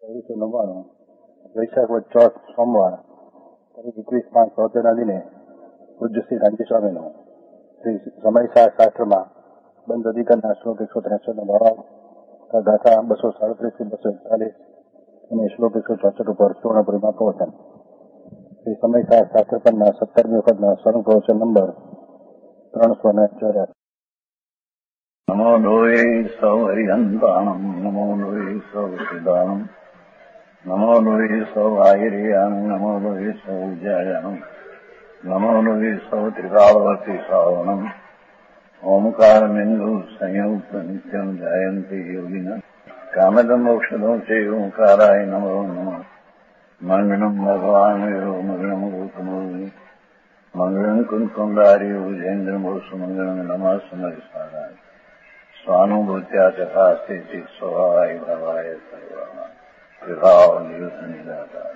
1999 વૈશાખ વદ ચોથ સોમવાર તારીખ 21/5/73 દિને પૂજ્ય શ્રી રામજી સ્વામીનું શ્રી સમયસાર શાસ્ત્રમાં બંધ અધિકારના શ્લોક 163 ભાવાર્થ ગાથા 237-241 અને શ્લોક 164 ઉપર સુવર્ણપુરીમાં પ્રવચન. શ્રી સમયસાર શાસ્ત્ર પરના 17મી વખતના સ્વર્ણ પ્રવચન નંબર 384. નમો લોહે સૌ હરિહંતાણમ, નમો લોહે સૌ સિદ્ધાણમ, નમો લોહે સૌ આયર્યાણમ, નમો લોહે સૌ જયાણમ, નમો લોહે સૌ ત્રિકાળવતી શ્રાવણમ, ઓમકાર બિંદુ સંયુક્ત નિત્યમ જાયંતી યોગિના કામદમ મોક્ષદો છે ઓંકારાય નમો નમઃ. મંગળમ ભગવાન મંગળમ ગૌતમો મંગળમ કુંકુંડાર્યો જૈન્દ્રમો સુમંગળમ નમઃ સમયસારાય સ્વાનુભૂત્યા ચકાસ્તે ચિત સ્વભાવાય ભવાય સર્વા વિભાવ નિયુત નિરાકાર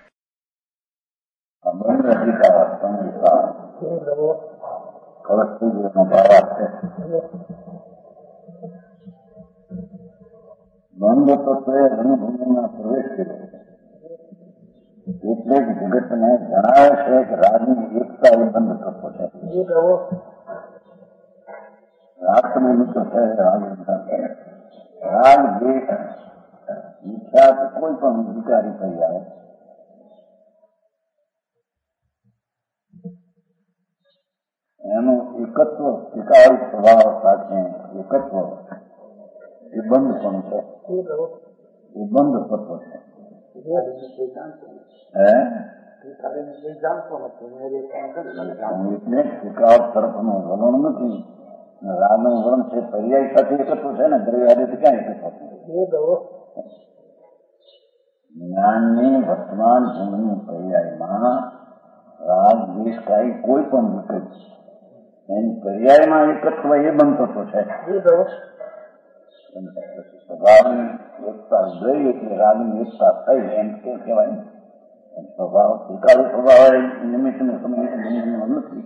બંધ અધિકાર સંહિતા કળસ્તુજીનો ભાવાર્થ છે. બંધ તત્વે અનુભવમાં પ્રવેશ કર્યો એટલે જ જગતને જણાવે છે કે રાજની એકતા એ બંધ તત્વ છે. રાષ્ટ્રનું મુખ્ય છે રાગ દેશ વિખ્યાત કોઈ પણ વિચારી થઈ આવે એનું એકત્વ સ્વીકારી સ્વભાવ સાથે એકત્વ એ બંધ પણ છે, એ બંધ તત્વ છે. સ્વીકાર તરફનું વલણ નથી, રાગનું વલણ છે પર્યાય સાથે એકત્વ છે ને, દ્રવ્યાદિથી ક્યાં એકત્વ છે? જ્ઞાનની વર્તમાન જીવનની પર્યાયમાં રાગ દેશ કાંઈ કોઈ પણ વિકલ્પ એની પર્યાયમાં એકત્વ એ બંધ તત્વ છે. સ્વભાવની એકતા ગઈ એટલે રાગની એકતા થઈ એમ કે કહેવાય. સ્વભાવ સ્વીકારો સ્વભાવ નિમિત્તનો સમય નથી.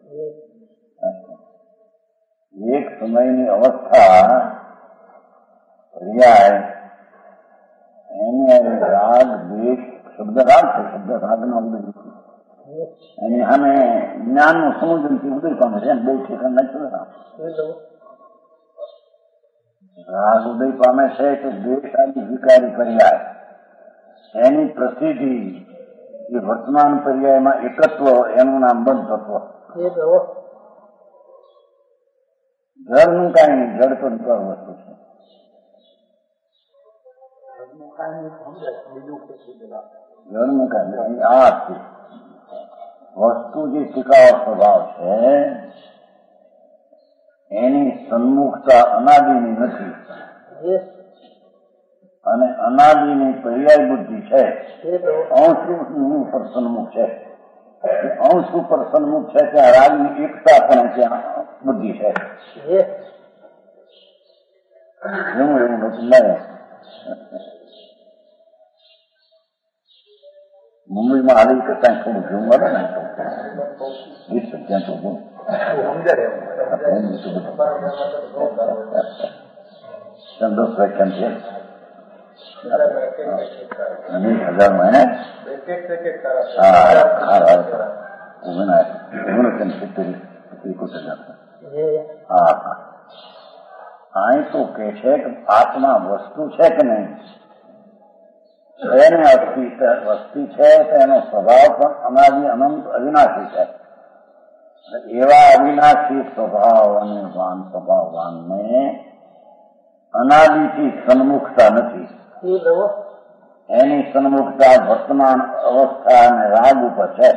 એક સમયની અવસ્થા પર્યાય એને રાગ દ્વેષ શબ્દ રાગ છે, શબ્દ રાગના ઉદય નથી. એની સામે જ્ઞાનનું સમુદ્રથી ઉદય પામે છે, બહુ ઠેકાણ નથી. રાગ ઉદય પામે છે તો દ્વેષ આદિ વિકારી પર્યાય એની પ્રસિદ્ધિ એ વર્તમાન પર્યાયમાં એકત્વ એનું નામ બંધ તત્વ. જળનું કાંઈ નહીં, જળ તો નિકળ વસ્તુ છે. જળનું કાંઈ નહીં, આ વસ્તુ જે ટીકાવ સ્વભાવ છે એની સન્મુખતા અનાદિની નથી અને અનાદિની પર્યાય બુદ્ધિ છે. અંશ ઉપર સન્મુખ છે, અંશ ઉપર સન્મુખ છે ત્યાં રાગની એકતા પણ ત્યાં બુદ્ધિ છે. એવું એવું નથી નહીં. મુંબઈમાં આવી કરતા થોડું જોવું મળે ને ત્યાં તો ગુણ સંતોષ વ્યાખ્યાન છે 10,000 મહિને અહીં તો કે છે કે આત્મા વસ્તુ છે કે નહીં, એને વસ્તી છે તો એનો સ્વભાવ પણ અનાદિ અનંત અવિનાશી છે. એવા અવિનાશી સ્વભાવવાનને અનાદિથી સન્મુખતા નથી. એની સન્મુખતા વર્તમાન અવસ્થા અને રાગ ઉપર છે.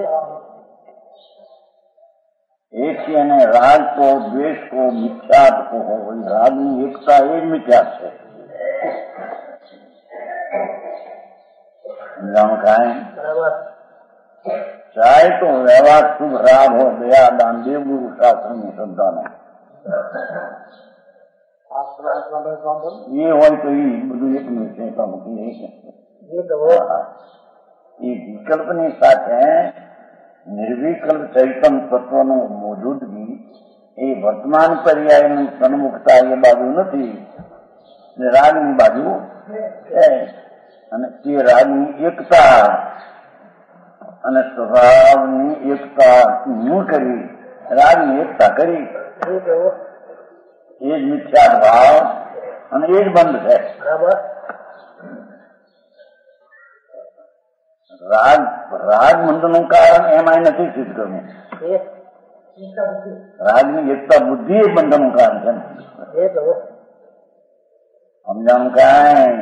એથી એને રાગ કો દ્વેષ કો મિથ્યાત કો હોય, રાગની એકતા એ જ મિથ્યાત છે. ચાહે તો વ્યવહાર શુભ રાગ હો, દયા દાન દેવગુરુ શાસ્ત્રની શ્રદ્ધાનો એ હોય તો એ બધું એકલું છે. એ વિકલ્પની સાથે નિર્વિકલ્પ ચૈતન તત્વનું મોજૂદગી એ વર્તમાન પર્યાયની સન્મુખતા એ બાજુ નથી, રાગની બાજુ છે. અને તે રાગની એકતા અને સ્વભાવની એકતા હું કરી રાગની એકતા કરી એ જ મિથ્યા ભાવ અને એ જ બંધ છે. રાગ બંધનું કારણ એમાં નથી સિદ્ધ કરવું. રાગની એકતા બુદ્ધિ એ બંધનું કારણ છે. સમજાણું કાંઈ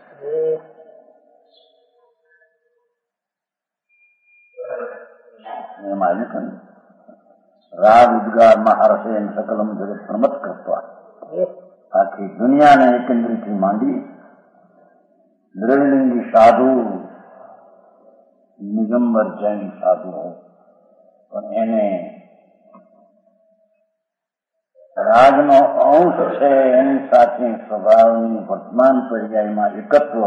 એમાં આવ્યું છે. રાગ ઉદ્ગાર મહારસે સકલમ જગત પ્રમત કરતા આખી દુનિયાને એકંદરીથી માંડી દ્રવિલિંગી સાધુ નિગંબર જૈન સાધુ પણ એને રાગનો અંશ છે એની સાથે સ્વભાવની વર્તમાન પર્યાયમાં એકત્વ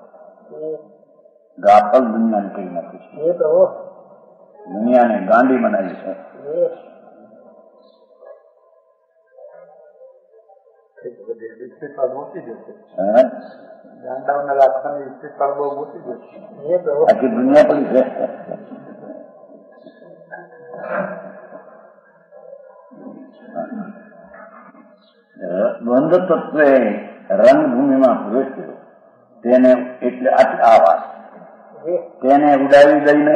ગાફલ દુનિયાને કઈ નથી છે. દુનિયાને ગાંડી બનાવી છે. આખી દુનિયા પડી છે. દ્વંદ્વ તત્વે રંગભૂમિમાં પ્રવેશ કર્યો તેને એટલે આ વાત તેને ઉડાવી દઈને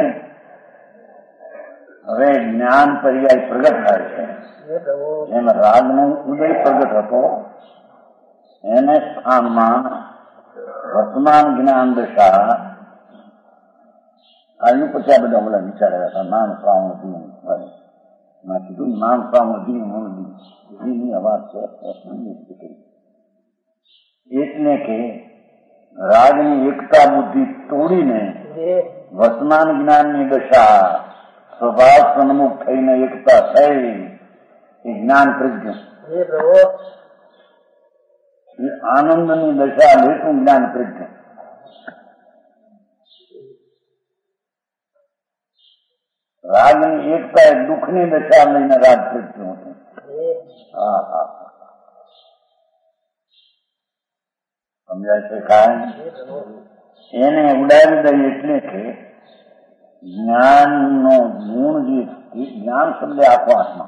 હવે જ્ઞાન પર્યાય પ્રગટ થાય છે. એમ રાગનો ઉદય પ્રગટ હતો એને સ્થાનમાં વર્તમાન જ્ઞાન દશા આવ્યું. પછી આ બધા ઓલા વિચાર્યા હતા નામ શ્રાવણ મેં કીધું નામ શ્રાવણ એની વાત છે. એટલે કે રાગની એકતા બુદ્ધિ તોડીને વર્તમાન જ્ઞાનની દશા સ્વભાવ સન્મુખ થઈને એકતા થઈ એ જ્ઞાન પ્રજ્ઞ એ આનંદની દશા લેતું જ્ઞાન પ્રજ્ઞ. રાગની એકતા એ દુઃખની દશા લઈને રાગ પ્રજ્ઞ હતું. સમજાય છે કાંઈ? એને ઉડાવી દઈ એટલે કે જ્ઞાનનો ગુણ જે જ્ઞાન શબ્દ આખો આત્મા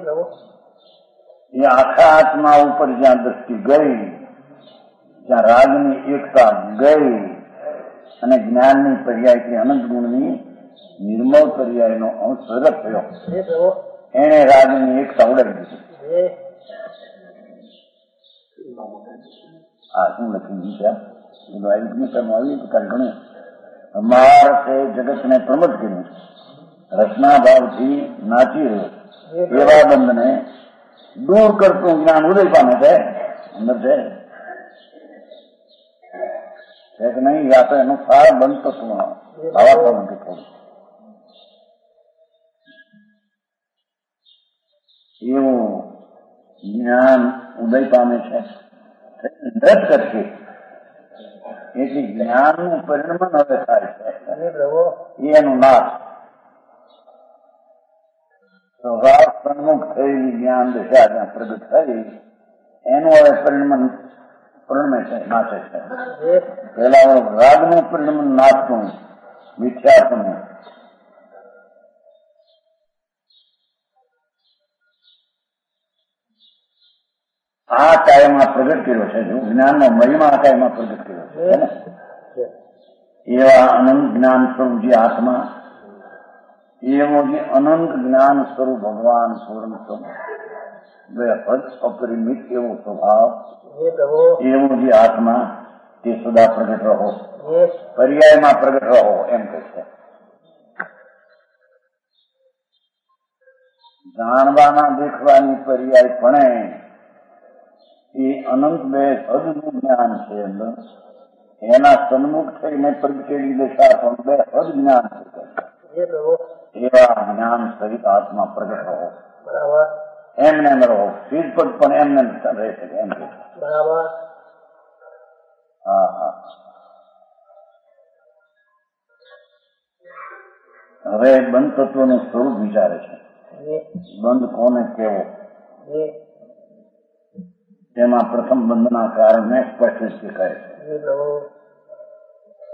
એ આખા આત્મા ઉપર જ્યાં દ્રષ્ટિ ગઈ જ્યાં રાગની એકતા ગઈ અને જ્ઞાનની પર્યાયથી અનંત ગુણની નિર્મળ પર્યાયનો અંશ પ્રગટ થયો એને રાગની એકતા ઉડાવી દીધી. આ શું લખી છે એનું આવી ઘણું માણસે જગતને પ્રમોદ કર્યું. રચના ભાવથી નાચી રહ્યો એવા બંધને દૂર કરતું જ્ઞાન ઉદય પામે છે. અંદર છે કે નહીં? આ તો એનું સાર બંધ તત્વ આવા પણ થોડું એવું જ્ઞાન ઉદય પામે છે. દ્રઢ કરશે એથી જ્ઞાનનું પરિણમન હવે થાય છે. એનું નાશ સ્વભાવ સન્મુખ થયેલી જ્ઞાન દશા જ્યાં પ્રગટ થઈ એનું હવે પરિણમે છે, નાશે છે. પેલા રાગનું પરિણમન નાશનું મિથ્યાત્વનું આ કાયમાં પ્રગટ કર્યો છે. જો જ્ઞાનનો મહિમા આ કાયમાં પ્રગટ કર્યો છે એવા અનંત જ્ઞાન સ્વરૂપ જે આત્મા એવો જે અનંત જ્ઞાન સ્વરૂપ ભગવાન પૂર્ણ સ્વરૂપ અપરિમિત એવો સ્વભાવ એવો જે આત્મા તે સદા પ્રગટ રહો પર્યાયમાં પ્રગટ રહો એમ કહે છે. જાણવાના દેખવાની પર્યાય પણ એ અનંત બે હદનું જ્ઞાન છે. એના સન્મુખ થઈને પ્રગટેલી દશા પણ બે હદ જ્ઞાન છે. એવા જ્ઞાન સહિત આત્મા પ્રગટ રહો એમને એમ રહો. સિદ્ધપદ પણ એમને રહે છે એમ કે બરાબર. હવે બંધ તત્વનું સ્વરૂપ વિચારે છે. બંધ કોને કેવો? તેમાં પ્રથમ બંધના કારણને સ્પષ્ટ રીતે કહે છે.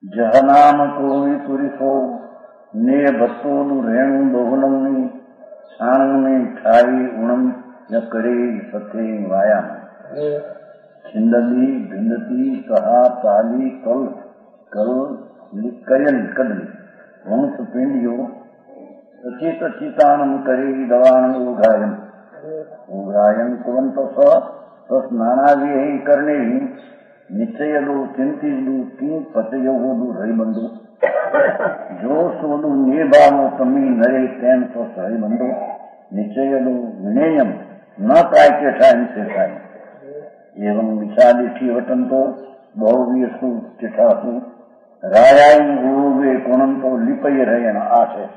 જહનામ કોઈ પુરુષો ને ભક્તોનું રેણું બહુલમની સાણુની ઠારી ઉણમ ન કરે સથે વાયામ છિંદલી ભિંદતી કહા પાલી કલ કલ કયલ કદલી વંશ પિંડિયો સચિત ચિતાણમ કરી દવાણ ઉઘાયમ ઉઘાયમ કુવંતો સ્નાનાદિ કરને નિશ્ચયલું ચિંતિલું કી પતયોગું હરિબંધુ જો સોલું નિર્ભાવો તમી નરે તેમ તો હરિબંધુ નિશ્ચયલું વિનેયમ ન काय के टाइम से टाइम एवं विचारी थी वतन तो बहुवीसु चिठासु रायाई होवे कोणम तो लिपय रहे न आशे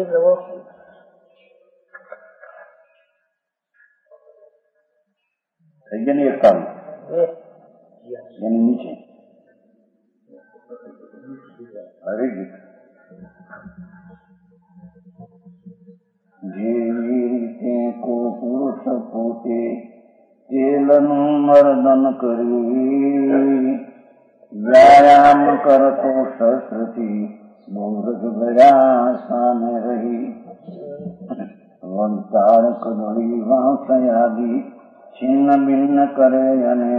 यानी एक काम यानी नीचे हरे गीत જેવી રીતે કો પુરુષ પોતે તેલનું મર્દન કરી વ્યાયામ કરતો શસ્ત્રથી મૂર્ખ ગયા સામે રહી વંતાર કદળી વાંસયાદી છિન્ન ભિન્ન કરે અને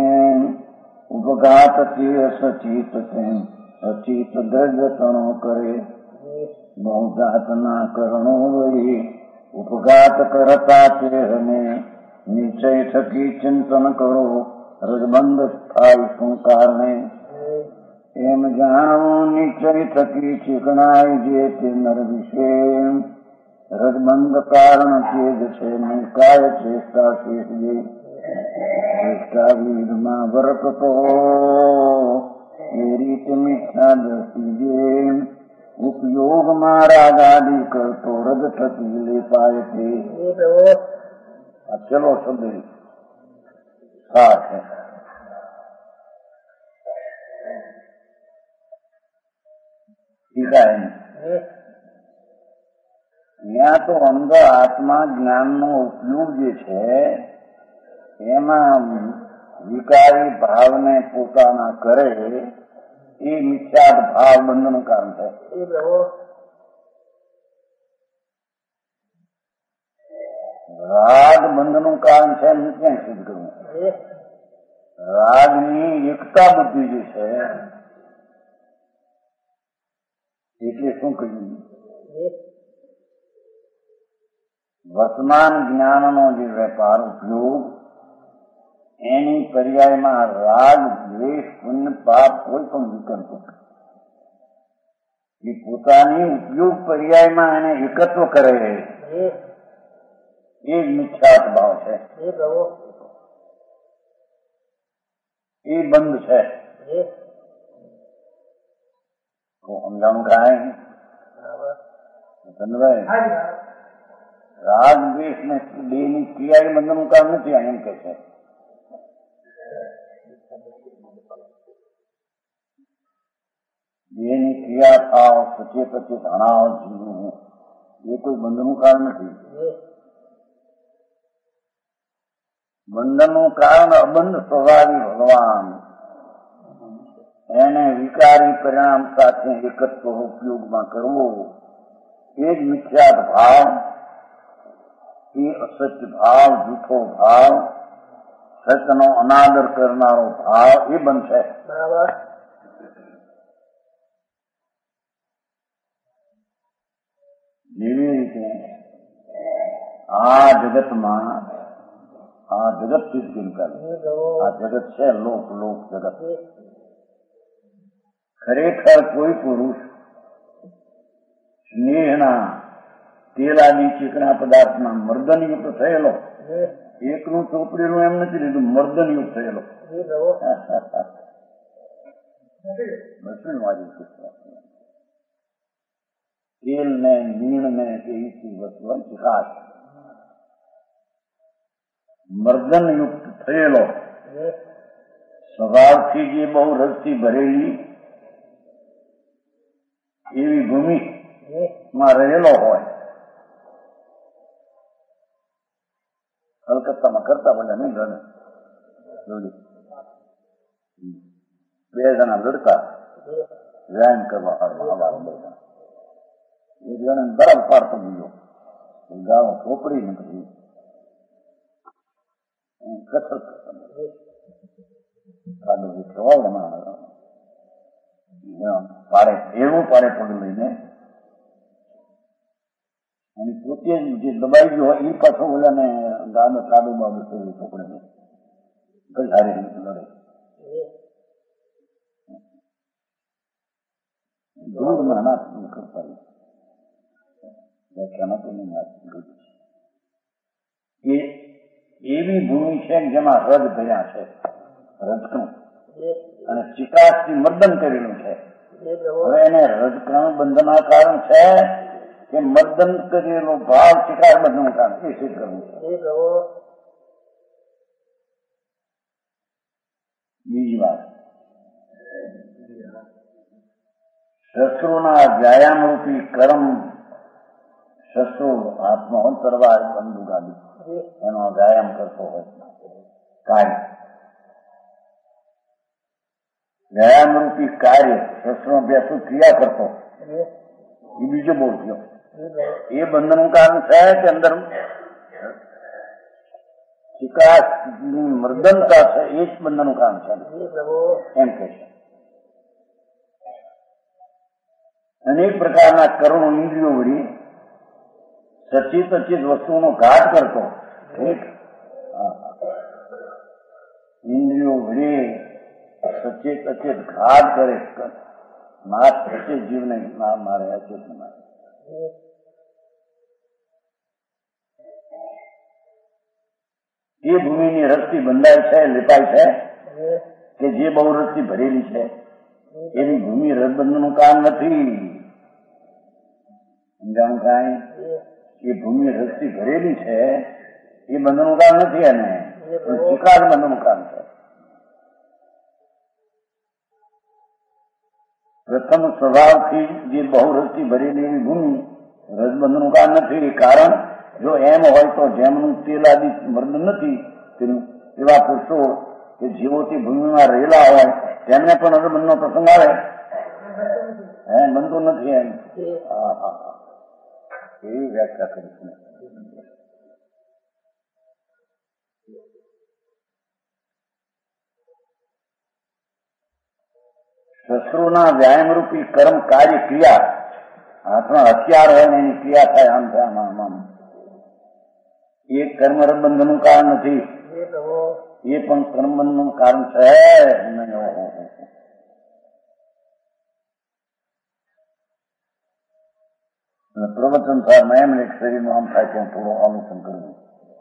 ઉપઘાત તે સચિત તેમ અચિત દ્રવ્યતણો કરે बहुजात ना करणो वही उपघात करता ते हमें निश्चय थकी चिंतन करो रजबंध स्थाई संकार में एम जानो निश्चय थकी चिकनाई जे ते नर विषय रजबंध कारण तेज छे निकाय चेष्टा शेष जे चेष्टा वीर मा वर्त तो ये रीत मिथ्या दृष्टि जे उपयोग महाराज आदि कर तो रज थकी ले पाए थे। चलो शब्द साठ है। ठीक है यहाँ तो अंदर आत्मा ज्ञान नो उपयोग जे छे एमा विकारी भाव ने पोताना करे ये मिथ्यात भाव बंधन कारण है। राग बंधन कारण है क्या सिद्ध करूं राग ની એકતા બુદ્ધિ જે છે એટલે શું કહ્યું વર્તમાન જ્ઞાનનો જે વેપાર ઉપયોગ એની પર્યાયમાં રાગ દ્વેષ પુણ્ય પાપ કોઈ પણ વિકલ્પ એ પોતાની ઉપયોગ પર્યાયમાં એને એકત્વ કરે એ જ મિથ્યાત ભાવ છે એ બંધ છે તો સમજાણું કાંઈ રાગ દ્વેષ ને બેની ક્રિયા એ બંધનું કામ નથી એમ કે છે બેની ક્રિયા થાવ સચે પચે તણાવ જીવવું એ કોઈ બંધનું કારણ નથી બંધનનું કારણ અબંધ સ્વભાવી ભગવાન એને વિકારી પરિણામ સાથે એકત્વ ઉપયોગમાં કરવો એ જ મિથ્યાત ભાવ એ અસત્ય ભાવ જૂઠો ભાવ સત્યનો અનાદર કરનારો ભાવ એ બનશે બરાબર જેવી રીતે આ જગતમાં આ જગત થી આ જગત છે લોક લોક જગત ખરેખર કોઈ પુરુષ સ્નેહના તેલાદી ચીકણા પદાર્થના મર્દનયુક્ત થયેલો એકનું ચોપડીનું એમ નથી લીધું મર્દનયુક્ત થયેલો તેલ ને નીણ ને એવી વસ્તુ ચિકાશ મર્દનયુક્ત થયેલો સ્વભાવથી જે બહુ રસથી ભરેલી એવી ભૂમિ માં રહેલો હોય કલકત્તામાં કરતા બધા નહીં ગણે બે જણા લડતા વ્યાયામ કરવા આવા બધા એક જણે બરફ પાડતો બીજો ગાળો ચોપડી નથી કસરત પાડે એવું પાડે પગ લઈને અને પોતે જે દબાઈ ગયો હોય એ પાછો ઓલાને ગાનો કાદો બાબુ ચોપડે કઈ સારી રીતે લડે દૂર મહેનત કરતા વ્યાખ્યાનો તો એ એવી ભૂમિ છે જેમાં રજ ભર્યા છે રજકણું અને ચિકાસથી મર્દન કરેલું છે. હવે એને રજકણું બંધના કારણ છે કે મર્દન કરેલો ભાવ ચિકાસ બંધનું કારણ એ સિદ્ધ કરવું છે. બીજી વાત શસ્ત્રોના વ્યાયામ રૂપી કર્મ શસ્ત્રો હાથમાં તરવાર બંદૂક આદિ એનો વ્યાયામ કરતો હોય કાર્ય વ્યાયામ રૂપી કાર્ય શસ્ત્રો અભ્યાસ ક્રિયા કરતો એ બીજો બોલ ગયો એ બંધનનું કારણ છે કે અંદર ચિકાસની મર્દનતા છે એ જ બંધનનું કારણ છે એમ કે છે. અનેક પ્રકારના કરુણો ઇન્દ્રિયો વળી સચિત અચિત વસ્તુઓનો ઘાટ કરતો ઇન્દ્રિયો વળી સચેત અચેત ઘાટ કરે નાશ સચેત જીવને ના મારે અચેત મારે એ ભૂમિની રસથી બંધાય છે લેપાય છે કે જે બહુ રસથી ભરેલી છે એની ભૂમિ રસબંધનું કામ નથી. સમજાણું કાંઈ એ ભૂમિ રસથી ભરેલી છે એ બંધનું કામ નથી એને ચિકાસ બંધનું કામ છે. પ્રથમ સ્વભાવથી જે બહુ રસથી ભરેલી એવી ભૂમિ રસબંધનું કામ નથી. કારણ જો એમ હોય તો જેમનું તેલ આદિ મર્દન નથી એવા પુરુષો કે જેઓથી ભૂમિમાં રહેલા હોય તેમને પણ રસબંધનો પ્રસંગ આવે બનતું નથી એમ. એવી વ્યાખ્યા કરી છે. શસ્ત્રોના વ્યાયામ રૂપી કર્મ કાર્ય ક્રિયા હાથમાં હથિયાર હોય ને એની ક્રિયા થાય આમ થાય આમ એ કર્મ બંધનનું કારણ નથી. એ પણ કર્મબંધનું કારણ છે. પ્રવચન સારમાં એમ એક શરીરનું આમ થાય ત્યાં થોડું આલોચન કરવું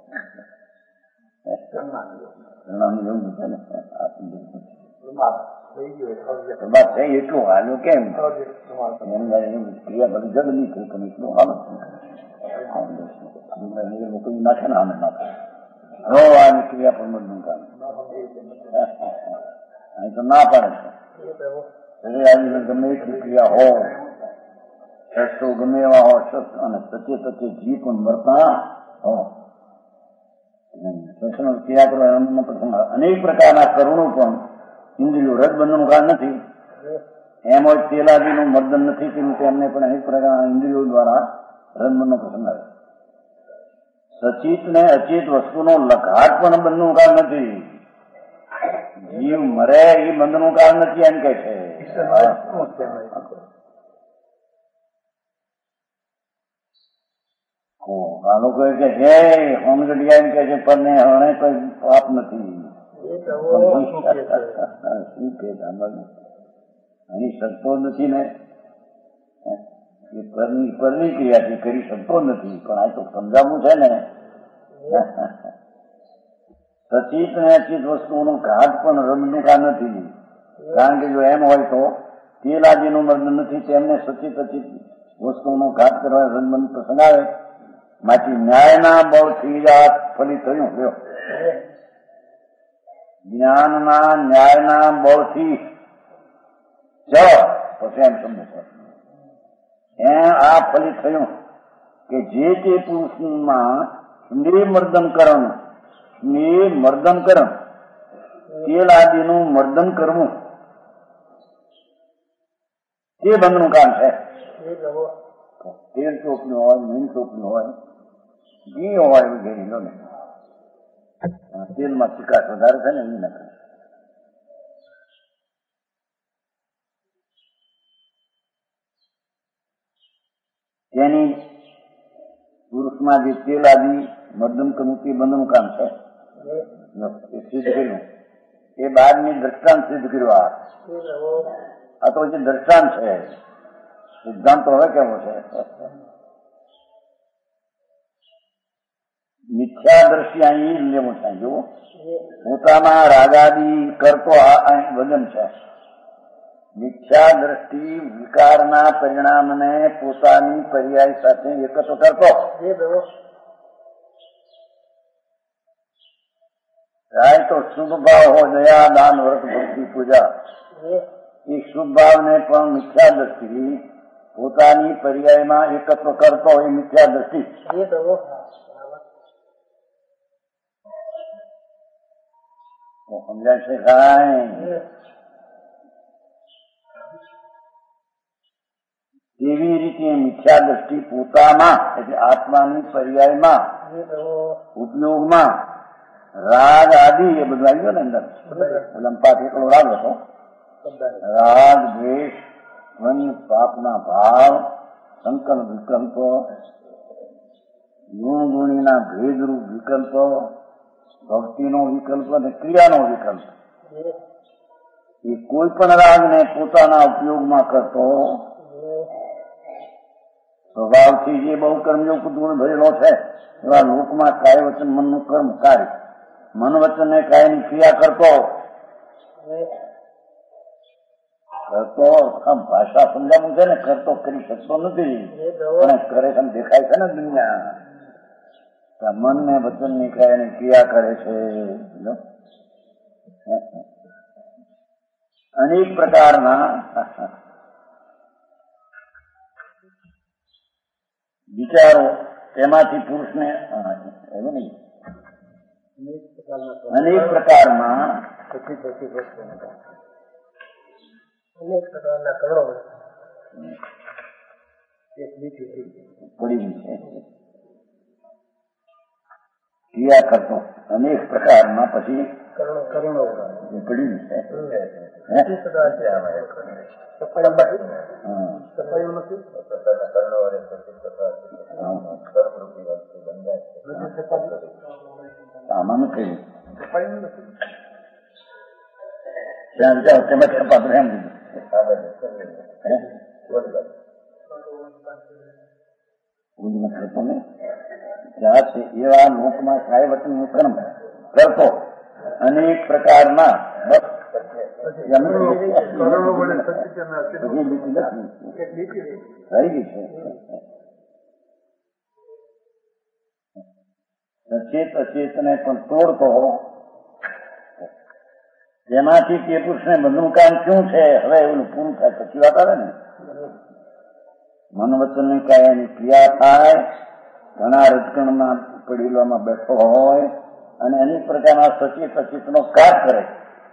એટલું હાલ્યું કેમ ક્રિયા બધી જગ નહીં થઈ પણ એટલું આલોચન કોઈ નાખે ને આને નાખે હવે આની ક્રિયા પણ બધું કામ અહીં તો ના પાડે છે. શરીર આવી ગમે એટલી ક્રિયા હોય શસ્ત્રો ગમે એવા હોય શસ્ત્ર અને સચે સચે જીવ પણ મરતા હોય ક્રિયા કરવા પ્રસંગ અનેક પ્રકારના કરુણો પણ ઇન્દ્રિયો રજબંધનનું કારણ નથી. એમ હોય તેલાદીનું મર્દન નથી તેનું તેમને પણ અનેક પ્રકારના ઇન્દ્રિયો દ્વારા રજબંધનો પ્રસંગ આવે. સચિત ને અચિત વસ્તુનો લઘાટ પણ બંધનું કારણ નથી. જીવ મરે એ બંધનું કારણ નથી એમ કે છે. આ લોકો કે છે હોમગઢિયા એમ કે છે પણ હવે કોઈ પાપ નથી. શું કે અહીં શકતો નથી ને એ પરની ક્રિયાથી કરી શકતો નથી પણ આ તો સમજાવવું છે ને. સચિત ને અચિત વસ્તુઓનું ઘાટ પણ રમનું કામ નથી. કારણ કે જો એમ હોય તો તેલ આદિનું મર્દન નથી તેમને સચિત અચિત વસ્તુઓનો ઘાટ કરવા રંગબંધ પ્રસંગ આવે. માંથી ન્યાયના બળથી આ ફલિત થયું. જ્ઞાનના ન્યાયના બળથી પછી એમ સમજ આ ફલિત થયું કે જે તે પુરુષમાં મર્દન કરણ તેલ આદિનું મર્દન કરવું તે બંધનું કામ છે. તેલ ચોપનું હોય, મીણ ચોપનું હોય, ઘી હોય વગેરે લો ને, તેલમાં ચીકાશ વધારે છે ને એ નથી. તેની પુરુષમાં જે તેલ આદિ મધ્યમ કરવું તે બંધનું કામ છે. એ સિદ્ધ કર્યું, એ બહારની દ્રષ્ટાંત સિદ્ધ કર્યું. આ તો જે દ્રષ્ટાંત છે, સિદ્ધાંત તો હવે કેવો છે? મિથ્યા દ્રષ્ટિ અહીં લેવું છે. જુઓ, પોતાના રાગાદી કરતો અહીં વજન છે. મિથ્યા દ્રષ્ટિ વિકારના પરિણામને પોતાની પર્યાય સાથે એકત્ર કરતો. રાય તો શુભ ભાવ હોય, દયા, દાન, વ્રત, ભક્તિ, પૂજા, એ શુભ ભાવને પણ મિથ્યા દ્રષ્ટિ પોતાની પર્યાયમાં એકત્ર કરતો હોય. મિથ્યા દ્રષ્ટિ સમજાય છે કાંઈ? એવી રીતે મિથ્યા દ્રષ્ટિ પોતામાં એટલે આત્માની પર્યાયમાં ઉપયોગમાં રાગ આદિ એ બધું આવી ગયો ને અંદર. લંપાત એકલો રાગ હતો. રાગ, દ્વેષ, વન્ય પાપના ભાવ, સંકલ્પ વિકલ્પો, ગુણ ગુણીના ભેદરૂપ વિકલ્પો, ભક્તિનો વિકલ્પ અને ક્રિયાનો વિકલ્પ, એ કોઈ પણ રાગને પોતાના ઉપયોગમાં કરતો સ્વભાવથી જે બહુ કર્મયોગ ગુણ ભરેલો છે એવા લોકમાં કાય વચન મનનું કર્મ કાર્ય, મન વચન ને કાયની ક્રિયા કરતો ભાષા સમજાવું છે ને, કરતો કરી શકતો નથી પણ કરે છે, દેખાય છે ને દુનિયા. મન ને વચન ની કાયની ક્રિયા કરે છે. અનેક પ્રકારના વિચારો તેમાંથી પુરુષને એવું નહીં, અનેક પ્રકારના કરણો પડી છે. ક્રિયા કરતો અનેક પ્રકારના પછી કરણો પડી છે. આમાં નથી ત્યાં જાઓ તેમાં છપાતું એમ કરતો ને ત્યાં છે એવા લોકમાં કાય વચન નું કર્મ કરતો અનેક પ્રકારના સચેત અચેતને પણ તોડતો, જેનાથી તે પુરુષને બધું કામ શું છે હવે એવું પૂરું થાય પછી વાત આવે ને. મન વચનની કાયની ક્રિયા થાય, ઘણા રજકણમાં પડેલામાં બેઠો હોય અને અનેક પ્રકારના સચેત અચેતનો કાર કરે.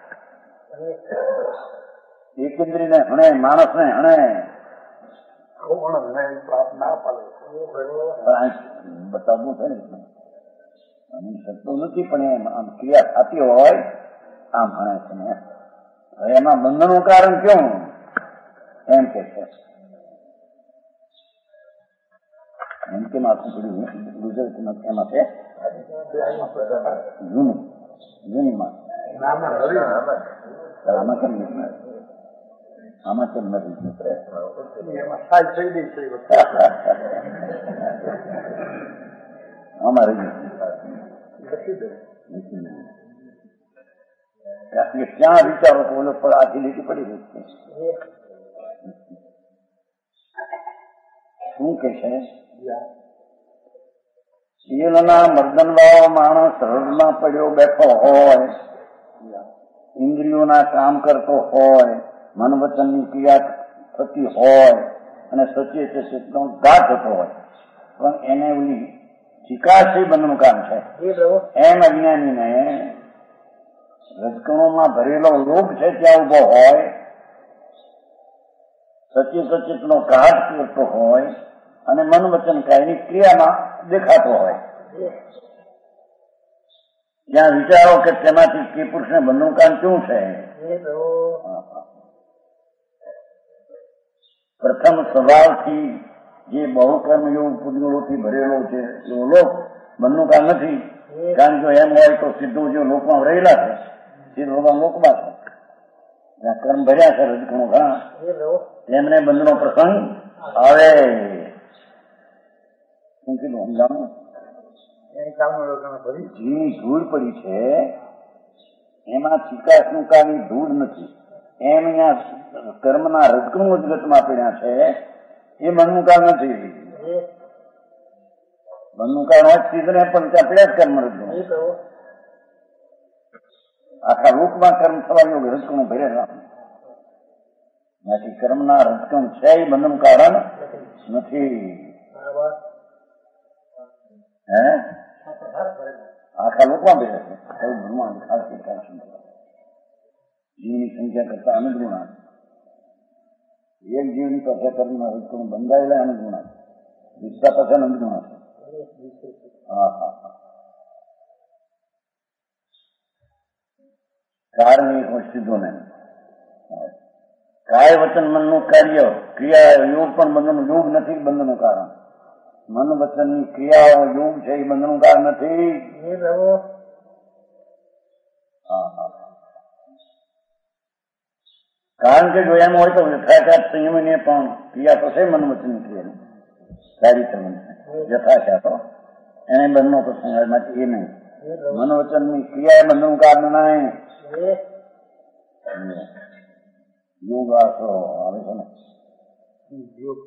એક ઇન્દ્રિયને હણે, માણસને હણે બતાવવું છે ને, શકતો નથી પણ એમ આમ ક્રિયા થતી હોય આમ ભણે છે ને. હવે એમાં બંધનનું કારણ કેવું એમ કે છે, એમ કેમ આખું બધું ગુજરાતીમાં એમાં છે જૂનીમાં આમાં કેમ નથી, આમાં કેમ નથી અમારે ક્યાં વિચારો તો ઓલો પર આખી લીટી પડી રહી છે. શું કે છે, શીલના મર્દનવાળો માણસ હૃદમાં પડ્યો બેઠો હોય, ઇન્દ્રિયોના કામ કરતો હોય, મન વચનની ક્રિયા થતી હોય અને સચેત ચેતનો ઘાત થતો હોય, પણ એને ઓલી ચિકાશી બંધનું કામ છે. એમ અજ્ઞાનીને રજકણોમાં ભરેલો લોભ છે ત્યાં ઉભો હોય, સચિતનો ઘાટ કરતો હોય અને મન વચન કાયની ક્રિયામાં દેખાતો હોય, જ્યાં વિચારો કે તેમાંથી કે પુરુષને બંધનું કામ શું છે. પ્રથમ સ્વભાવથી જે બહુકર્મ યોગ પુજ્ઞોથી ભરેલો છે એવો લોક બંધનું કામ નથી. કારણ જો એમ હોય તો સીધું જે લોકમાં રહેલા છે સીધું લોકમાં છે, જ્યાં કર્મ ભર્યા છે રજકણું ઘણા, એમને બંધનો પ્રસંગ આવે. શું કીધું સમજાણું? જે ધૂળ પડી છે એમાં ચિકાસનું કામની ધૂળ નથી. એમ અહીંયા કર્મના રજકણું જગતમાં પડ્યા છે એ મનનું કામ નથી. મનનું કામ હોય સીધને પણ ત્યાં પડ્યા જ કર્મ રજકણું. આખા લોકમાં કર્મ થવા યોગ રજકણું ભર્યા નથી. કર્મના રજકણ છે એ બંધનું કારણ નથી. હે આખા લોકમાં ભર્યા છે. કઈ ભગવાન ખાસ જીવની સંખ્યા કરતા અનુગુણા, એક જીવની પાસે કર્મના રજકણ બંધાયેલા અનુગુણા, વિશ્વા પાસે અનુગુણા છે. કારણ એક સીધો નહીં. કાય વચન મનનું કાર્ય ક્રિયા યોગ પણ બંધનનું યોગ નથી. બંધનું કારણ મન વચનની ક્રિયાઓ યોગ છે એ બંધનું કારણ નથી. કારણ કે જો એમ હોય તો યથાખ્યાત સંયમીને પણ ક્રિયા તો છે મન વચનની ક્રિયાની સારી સમજ યથાખ્યાતો એને બંધનો પ્રસંગ માટે એ નહીં. મન વચનની ક્રિયા એ બંધનું કારણ નહીં. યોગ આશરો આવે છે ને યોગ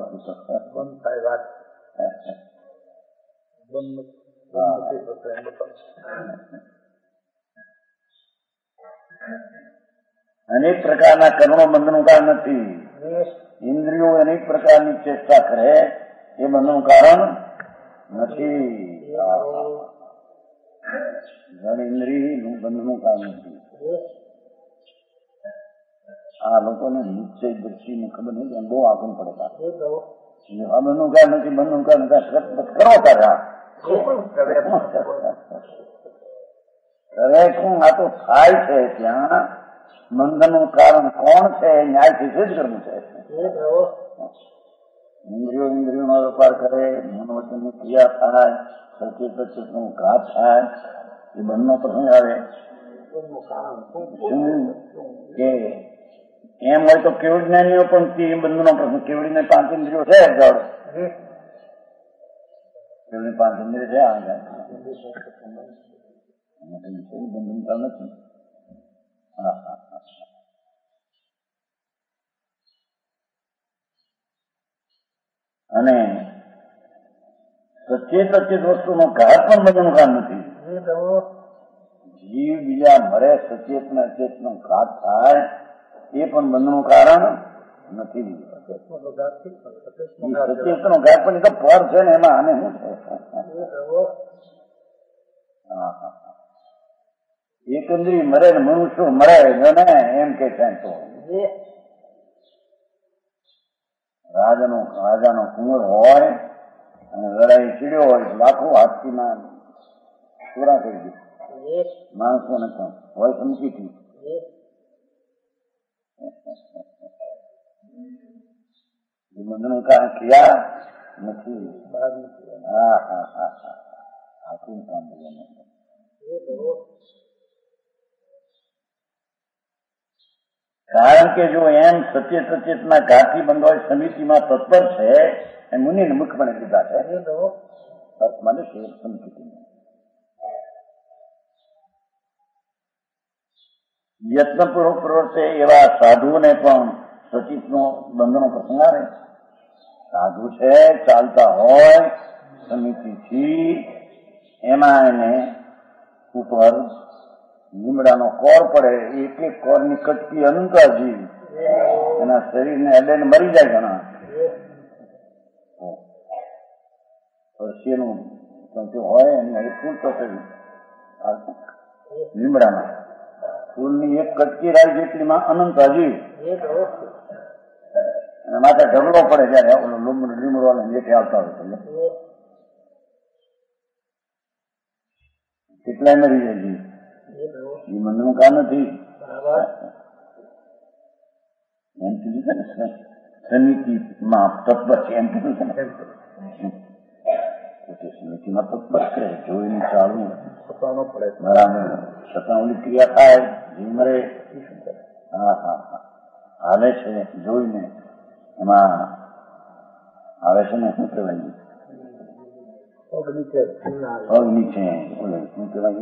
અનેક પ્રકારના કર્મો બંધનું કારણ નથી. ઇન્દ્રિયો અનેક પ્રકારની ચેષ્ટા કરે એ બંધનું કારણ નથી. જળ ઇન્દ્રિયનું બંધનું કારણ નથી. આ લોકોને નિશ્ચય દ્રષ્ટિને ખબર નહીં, એમ બહુ આગળ પડતા આ બંધનું કારણ નથી. બંધનું કારણ કરો તારા કરે શું? આ તો થાય છે ત્યાં બંધનનું કારણ કોણ છે? ન્યાયથી સિદ્ધ કરવું છે. ઇન્દ્રિયોનો વેપાર કરે, મન વચનની ક્રિયા થાય, સચિતનું ઘાત થાય, એ બંધનો પ્રસંગ આવે. કે એમ હોય તો કેવળ જ્ઞાનીઓ પણ બંધનો પ્રસંગ. કેવડીને 5 ઇન્દ્રિયો છે, જળ કેવડી 5 ઇન્દ્રિય છે. બંધનતા નથી. અને સચેત વસ્તુનો ઘાત પણ બંધનું કામ નથી. જીવ બીજા મરે, સચેત ને અચેત નો ઘાત થાય એ પણ બંધનું કારણ નથી. સચેત નો ઘાત પણ એ તો પર છે ને, એમાં આને શું છે? એકંદરી મરે ને મનુષ્ય મરે ને એમ કે છે. તો રાજાનો કુંવર હોય અને લડાઈ ચીડ્યો હોય, લાખો હાથીના પૂરા કરી દે માણસોને પણ હોય સમજીથી. બંધનું કારણ ક્રિયા નથી. આખું કામ કારણ કે જો એમ સચેતના ઘાથી બંધ હોય, સમિતિમાં તત્પર છે, એ મુનિને મુખપણે લીધા છે. મનુષ્ય સમિતિ યત્નપૂર્વક પ્રવર્તે એવા સાધુઓને પણ સચિતનો બંધનો પ્રસંગ આવે. સાધુ છે, ચાલતા હોય સમિતિથી, એમાં એને ઉપર લીમડાનો કોર પડે, એક કોરની કટકી અનંતાજી એના શરીરને અડેને મરી જાય ઘણા. પરસેનું હોય એની ફૂલ તો લીમડામાં ફૂલની એક કટકી રાય જેટલીમાં અનંતાજી અને માથે ઢગલો પડે જયારે ઓલો લીમડો લેખે આવતા હોય કેટલાય મરી જાય છે. એ મનનું કામ નથી. એમ કીધું છે ને સમિતિમાં તત્પર છે એમ કીધું છે ને સમિતિમાં તત્પર છે જોઈને ચાલવું બરાબર છતાં ઓલી ક્રિયા થાય જીવ મરે. હા હા હા હાલે છે જોઈને એમાં આવે છે ને શું કહેવાય પગ નીચે શું કહેવાય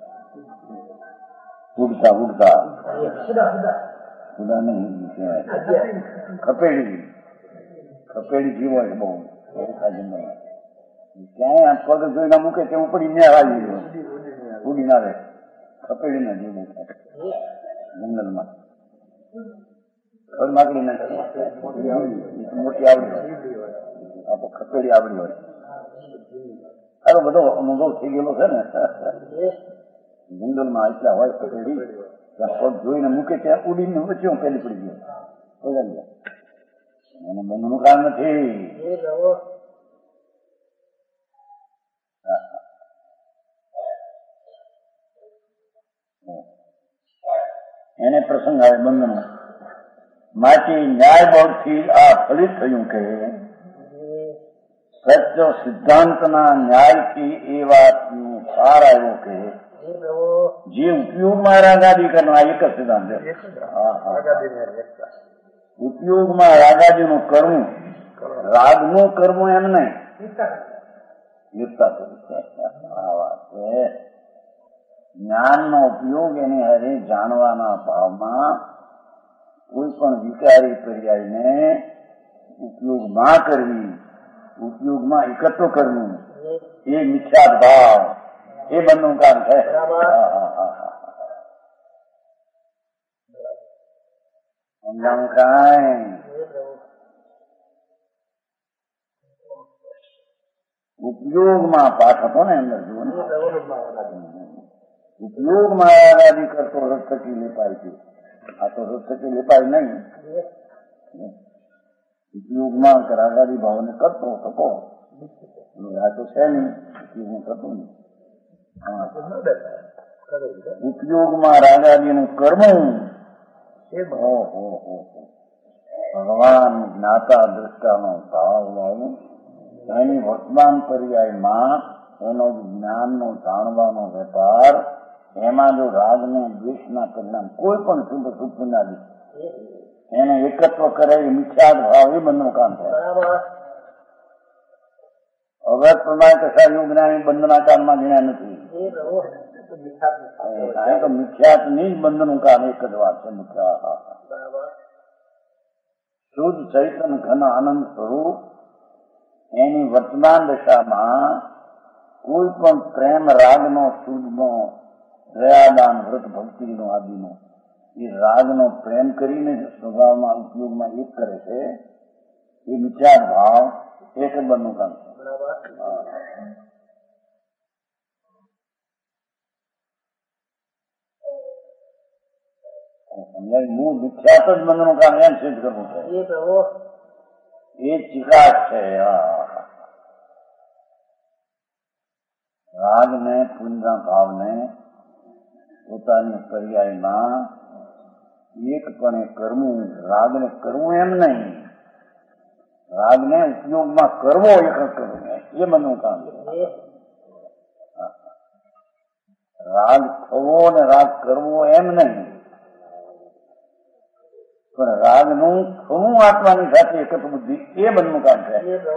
ઉડતા ઉડતા ઉડા નહીં ખપેડી જીવો છે બહુ ક્યાંય આ પગ જોઈને મૂકે ત્યાં ઉપડી ન્યા આવી ઉડી ના રહે ખપેડી ના જીવો જંગલમાં માકડી નથી મોટી આવડી હોય આપો ખપેડી આવડી હોય. આનો બધો અનુભવ થઈ ગયેલો છે ને જંગલમાં એટલા હોય ખપેડી ત્યાં પગ જોઈને મૂકે ત્યાં ઉડીને વચ્ચે પેલી પડી ગયો એને બંધનું કામ નથી. એને પ્રસંગ આવે બંધનો માટે ન્યાય બળથી આ ફલિત થયું કે સત્ય સિદ્ધાંતના ન્યાયથી એ વાતનું સાર આવ્યો કે જે ઉપયોગમાં રાગાદિકરનો આ એક જ સિદ્ધાંત છે. ઉપયોગમાં રાગાદિનું કરવું રાગનું કરવું એમ નહીં આ વાત છે. જ્ઞાનનો ઉપયોગ એની હારે જાણવાના ભાવમાં કોઈ પણ વિકારી પર્યાયને ઉપયોગમાં કરવી ઉપયોગમાં એકત્ર કરવું એ મિથ્યા ભાવ એ બંધનું કામ છે. સમજાવું કાંઈ ઉપયોગમાં પાઠ હતો ને અંદર જુઓ ને ઉપયોગમાં રાગાદી કરતો રસ્તકી લેપાય છે. આ તો રસ્તકી લેપાય નહીં ઉપયોગમાં રાગાદી ભાવને કરતો થતો આ તો છે નહીં ઉપયોગમાં થતું નહીં. ઉપયોગમાં રાગાદીનું કરવું ભગવાન જ્ઞાતા દ્રષ્ટાનો ભાવ લાવું એની વર્તમાન પર્યાયમાં એનો જ્ઞાનનો જાણવાનો વેપાર એમાં જો રાગને દ્વેષના પરિણામ કોઈ પણ શુભ સુપનાદી એને એકત્વ કરે એ મિથ્યા ભાવ એ બંધનું કામ થાય. અગર પ્રમાણે કશાયું જ્ઞાની બંધના કામમાં ગણ્યા નથી. તો મિથ્યાત્વની જ બંધનું કામ એક જ વાત છે. મિથ્યા શુદ્ધ ચૈતન્ય ઘન આનંદ સ્વરૂપ એની વર્તમાન દશામાં કોઈ પણ પ્રેમ રાગનો શુદ્ધનો દયાદાન વ્રત ભક્તિનો આદિનો એ રાગનો પ્રેમ કરીને સ્વભાવમાં ઉપયોગમાં એક કરે છે એ મિથ્યા ભાવ એક જ બંધનું કામ છે. મૂળ મિથ્યાત જ બંધનું કામ એમ સિદ્ધ કરવું છે. એ ચિકાસ છે. રાગને પુણ્યના ભાવને પોતાની પર્યાયમાં એકપણે કરવું. રાગને કરવું એમ નહીં, રાગને ઉપયોગમાં કરવો એક કરવું એ બંધનું કામ છે. રાગ થવો ને રાગ કરવો એમ નહીં, પણ રાગનું થવું આત્માની સાથે એકત્ર બુદ્ધિ એ બંધનું કામ છે.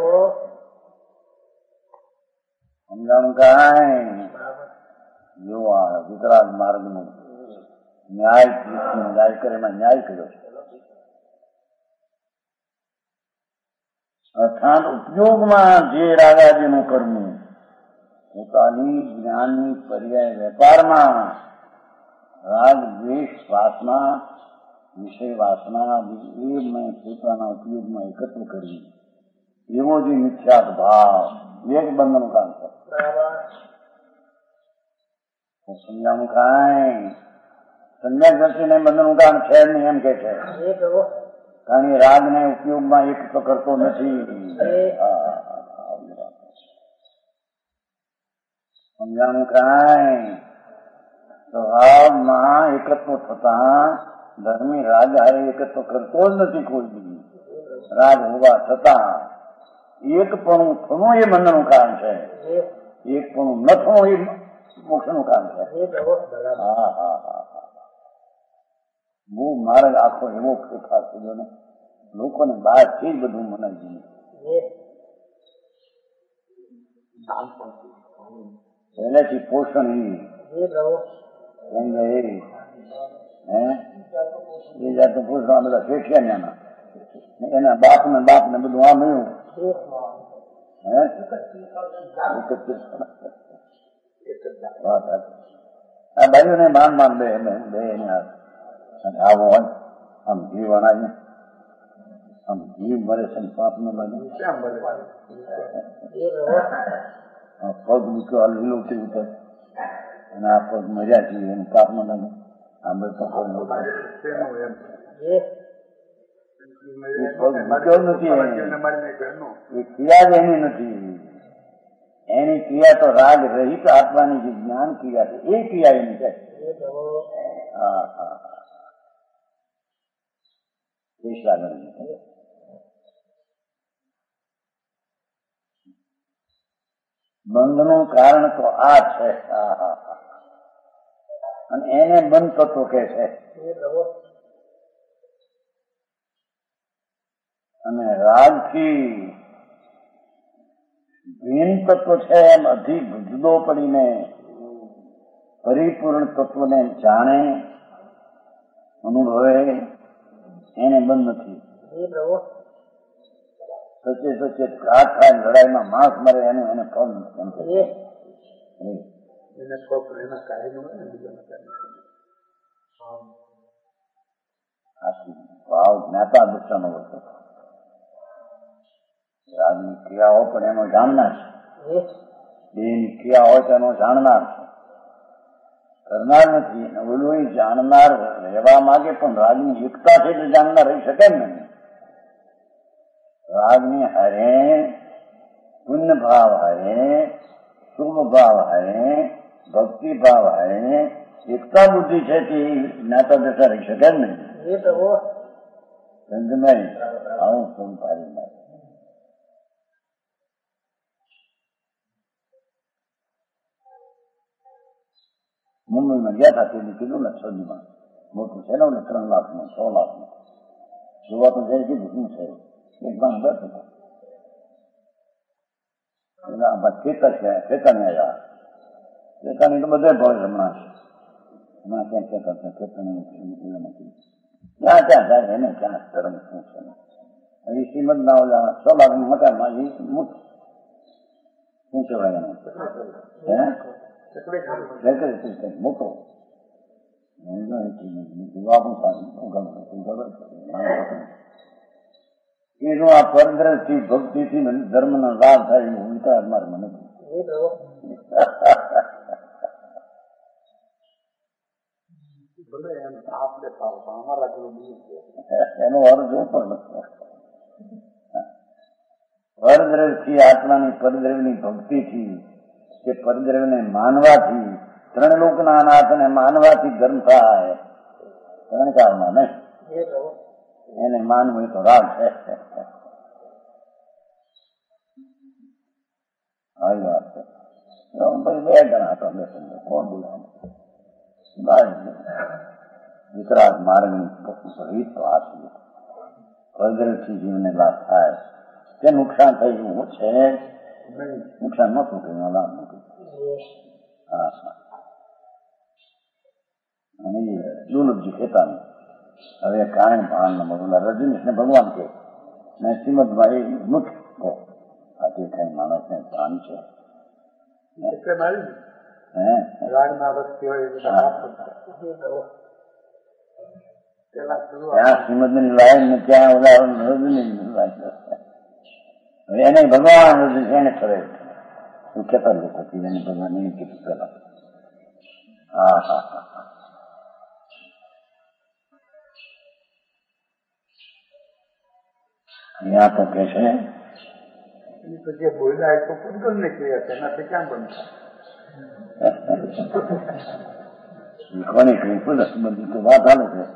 સમજાણું કાંઈ જો આ વિતરાગ માર્ગનું ન્યાય કરે એમાં ન્યાય કર્યો છે. અર્થાત ઉપયોગમાં જે રાગાદીનું કરવું પોતાની જ્ઞાનની પર્યાય વેપારમાં રાગ દ્વેષ વાસના વિષય વાસના એ મેં પોતાના ઉપયોગમાં એકત્ર કરવી એવો જે મિથ્યાત ભાવ એક બંધનું કામ છે. સમજાવું કાંઈ સમ્યક દ્રષ્ટિને બંધનું કામ છે નહીં એમ કે છે. કારણ કે રાગને ઉપયોગમાં એક તો કરતો નથી. સમજાણું કાંઈ? સ્વભાવમાં એકત્વ થતા ધર્મી રાગ હારે એકત્વ કરતો જ નથી કોઈ બી. રાગ હોવા છતાં એક પણ થવું એ બંધનું કારણ છે, એક પણ ન થવું એ મોક્ષનું કારણ છે. હા હા હા બહુ માર્ગ આખો એવો ફેરફાર થયો ને, લોકોને બહારથી જ બધું મનાઈ ગયું. પહેલેથી પોષણ એ જાતનું પોષણ બધા શેઠિયા એના બાપ ને બધું આ મળ્યું. આ ભાઈઓને માન બે આવો હોય આમ જીવ અનાજ આમ જીવ મરે છે પાપ નો લાગે પગ મૂક્યો લીલો ઉતર અને આ પગ મર્યા છીએ એનું પાપ નો લાગે. આમ ક્રિયા જ એની નથી. એની ક્રિયા તો રાગ રહિત આત્માની જે જ્ઞાન ક્રિયા છે એ ક્રિયા એની છે. બંધનું કારણ તો આ છે અને એને બંધ તત્વ કે છે. અને રાગથી ભીન તત્વ છે એમ અધિક જુદો પડીને પરિપૂર્ણ તત્વને જાણે અનુભવે એને બંધ નથી. સચે ઘાત થાય લડાઈમાં માંસ મરે એને ફળ નથી. ભાવ જ્ઞાતા દુષ્ટનો વર્તો રાગની ક્રિયા હોય પણ એનો જાણનાર છે. દેહની ક્રિયા હોય તો એનો જાણનાર છે, કરનાર નથી. ઓલું જાણનાર રહેવા માંગે પણ રાગની એકતા છે એટલે જાણનાર રહી શકે ને. રાગની હારે પુણ્ય ભાવ હારે શુભ ભાવ હારે ભક્તિ ભાવ હારે એકતા બુદ્ધિ છે તે જ્ઞાતા દશા રહી શકે ને. સંજમય આવું સંસારી માં મુંબઈમાં ગયા હતા તેની કીધું ને છોડીમાં મોટું છે ને 3 લાખનું 6 લાખનું જોવા તો જાય કીધું શું છે એક બાંધ બસ ખેતર છે. ખેતરને આવ્યા ખેતરની તો બધે ભાવ હમણાં છે. હમણાં ક્યાં ખેતર છે ખેતરની નથી ક્યાં જાય એને ક્યાં ધર્મ શું છે. એ શ્રીમદ ના ઓલા 6 લાખનું મકાનમાં એ મુખ શું કહેવાય એને મોટો એનું આ પરદ્રષ્ટિ ભક્તિથી ધર્મનો લાભ થાય એવું વિચાર મારમાં નથી. એનો અર્થ જોતો નથી. પરદ્રવ્યથી આત્માની પરદ્રવ્યની ભક્તિથી કે પરદ્રવ્યને માનવાથી 3 લોકના અનાથને માનવાથી ધર્મ થાય. 3 કાળમાં નહીં એને માનવું એ તો રાગ છે. આવી વાત છે. પછી 2 જણા હતા કોણ બોલાવાનું વિતરાગ માર્ગની રીત તો આ છે. પરદ્રવ્યથી જીવને લાભ થાય તે નુકસાન થયું છે. નુકસાન નતું થયું લાભ નતું. અને દુર્લભજી કહેતા હવે કાંઈ ભાન ન મળે. રજનીશને ભગવાન કે શ્રીમદમાં એ મુખ આ તે કઈ માણસને ભાન છે ત્યાં શ્રીમદની લાઈન ને ત્યાં ઉદાહરણ રજની લાઈન એને ભગવાન એને કરે કેતા લોકો એને ભગવાન એને કીધું પેલા. હા હા હા यहाँ तो कैसे तो જે બોલ્યા એ તો પૂતગલ ને ક્રિયા છે, એનાથી ક્યાં બનતા? કોની કઈ બધી તો વાત હાલે છે.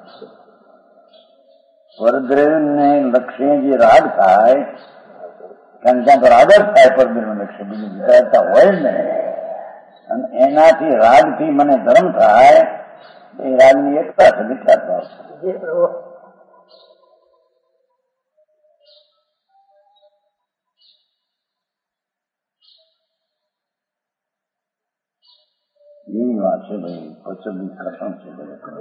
પરદ્રવ્ય ને લક્ષ્ય જે રાગ થાય, કારણ ત્યાં તો રાગ જ થાય પરદ્રવ્ય લક્ષ્ય, બીજું વિચારતા હોય જ ને. અને એનાથી રાગથી મને ધર્મ થાય, એ રાગની એકતા છે, વિચારતા એવી વાત છે ભાઈ. પચબી કઠણ છે,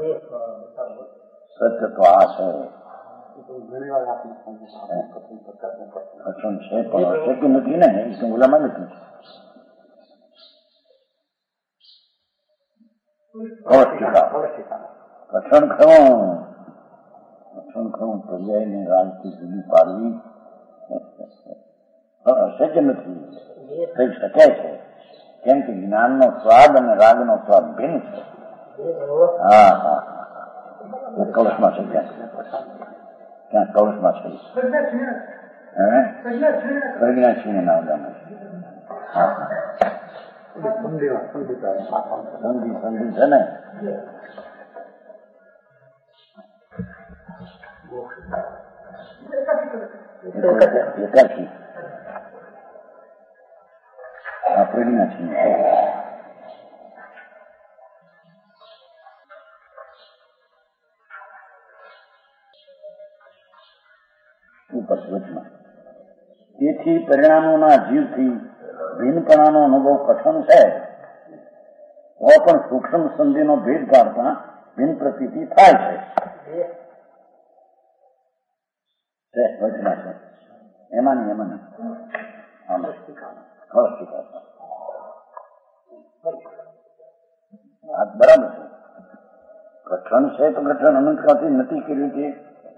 સત્ય તો આ છે. ઘણી વાર આપણે કઠણ છે પણ શક્ય નથી ને, એ તો ઓલામાં નથી. કઠણ ખરું પર્યાયને રાગથી જુદી પાડવી અશક્ય નથી, થઈ શકે છે. કેમ કે જ્ઞાનનો સ્વાદ અને રાગનો સ્વાદ ભિન્ન છે. હા હા, એ કળશમાં છે. ક્યાં કળશમાં છે? પ્રજ્ઞા છીણે ના ઉદાહરણ. હા હા, સંધિ છે ને. એકાકી આ પ્રજ્ઞા છીણે. તેથી પરિણામોના જીવથી ભિન્નપણાનો અનુભવ કઠણ છે, તો પણ સૂક્ષ્મ સંધિનો ભેદ પાડતા ભિન્ન પ્રતીતિ થાય છે. વચમાં છે એમાં નહીં બરાબર છે. કઠણ છે તો કઠણ અનંતકાળથી નથી કર્યું કે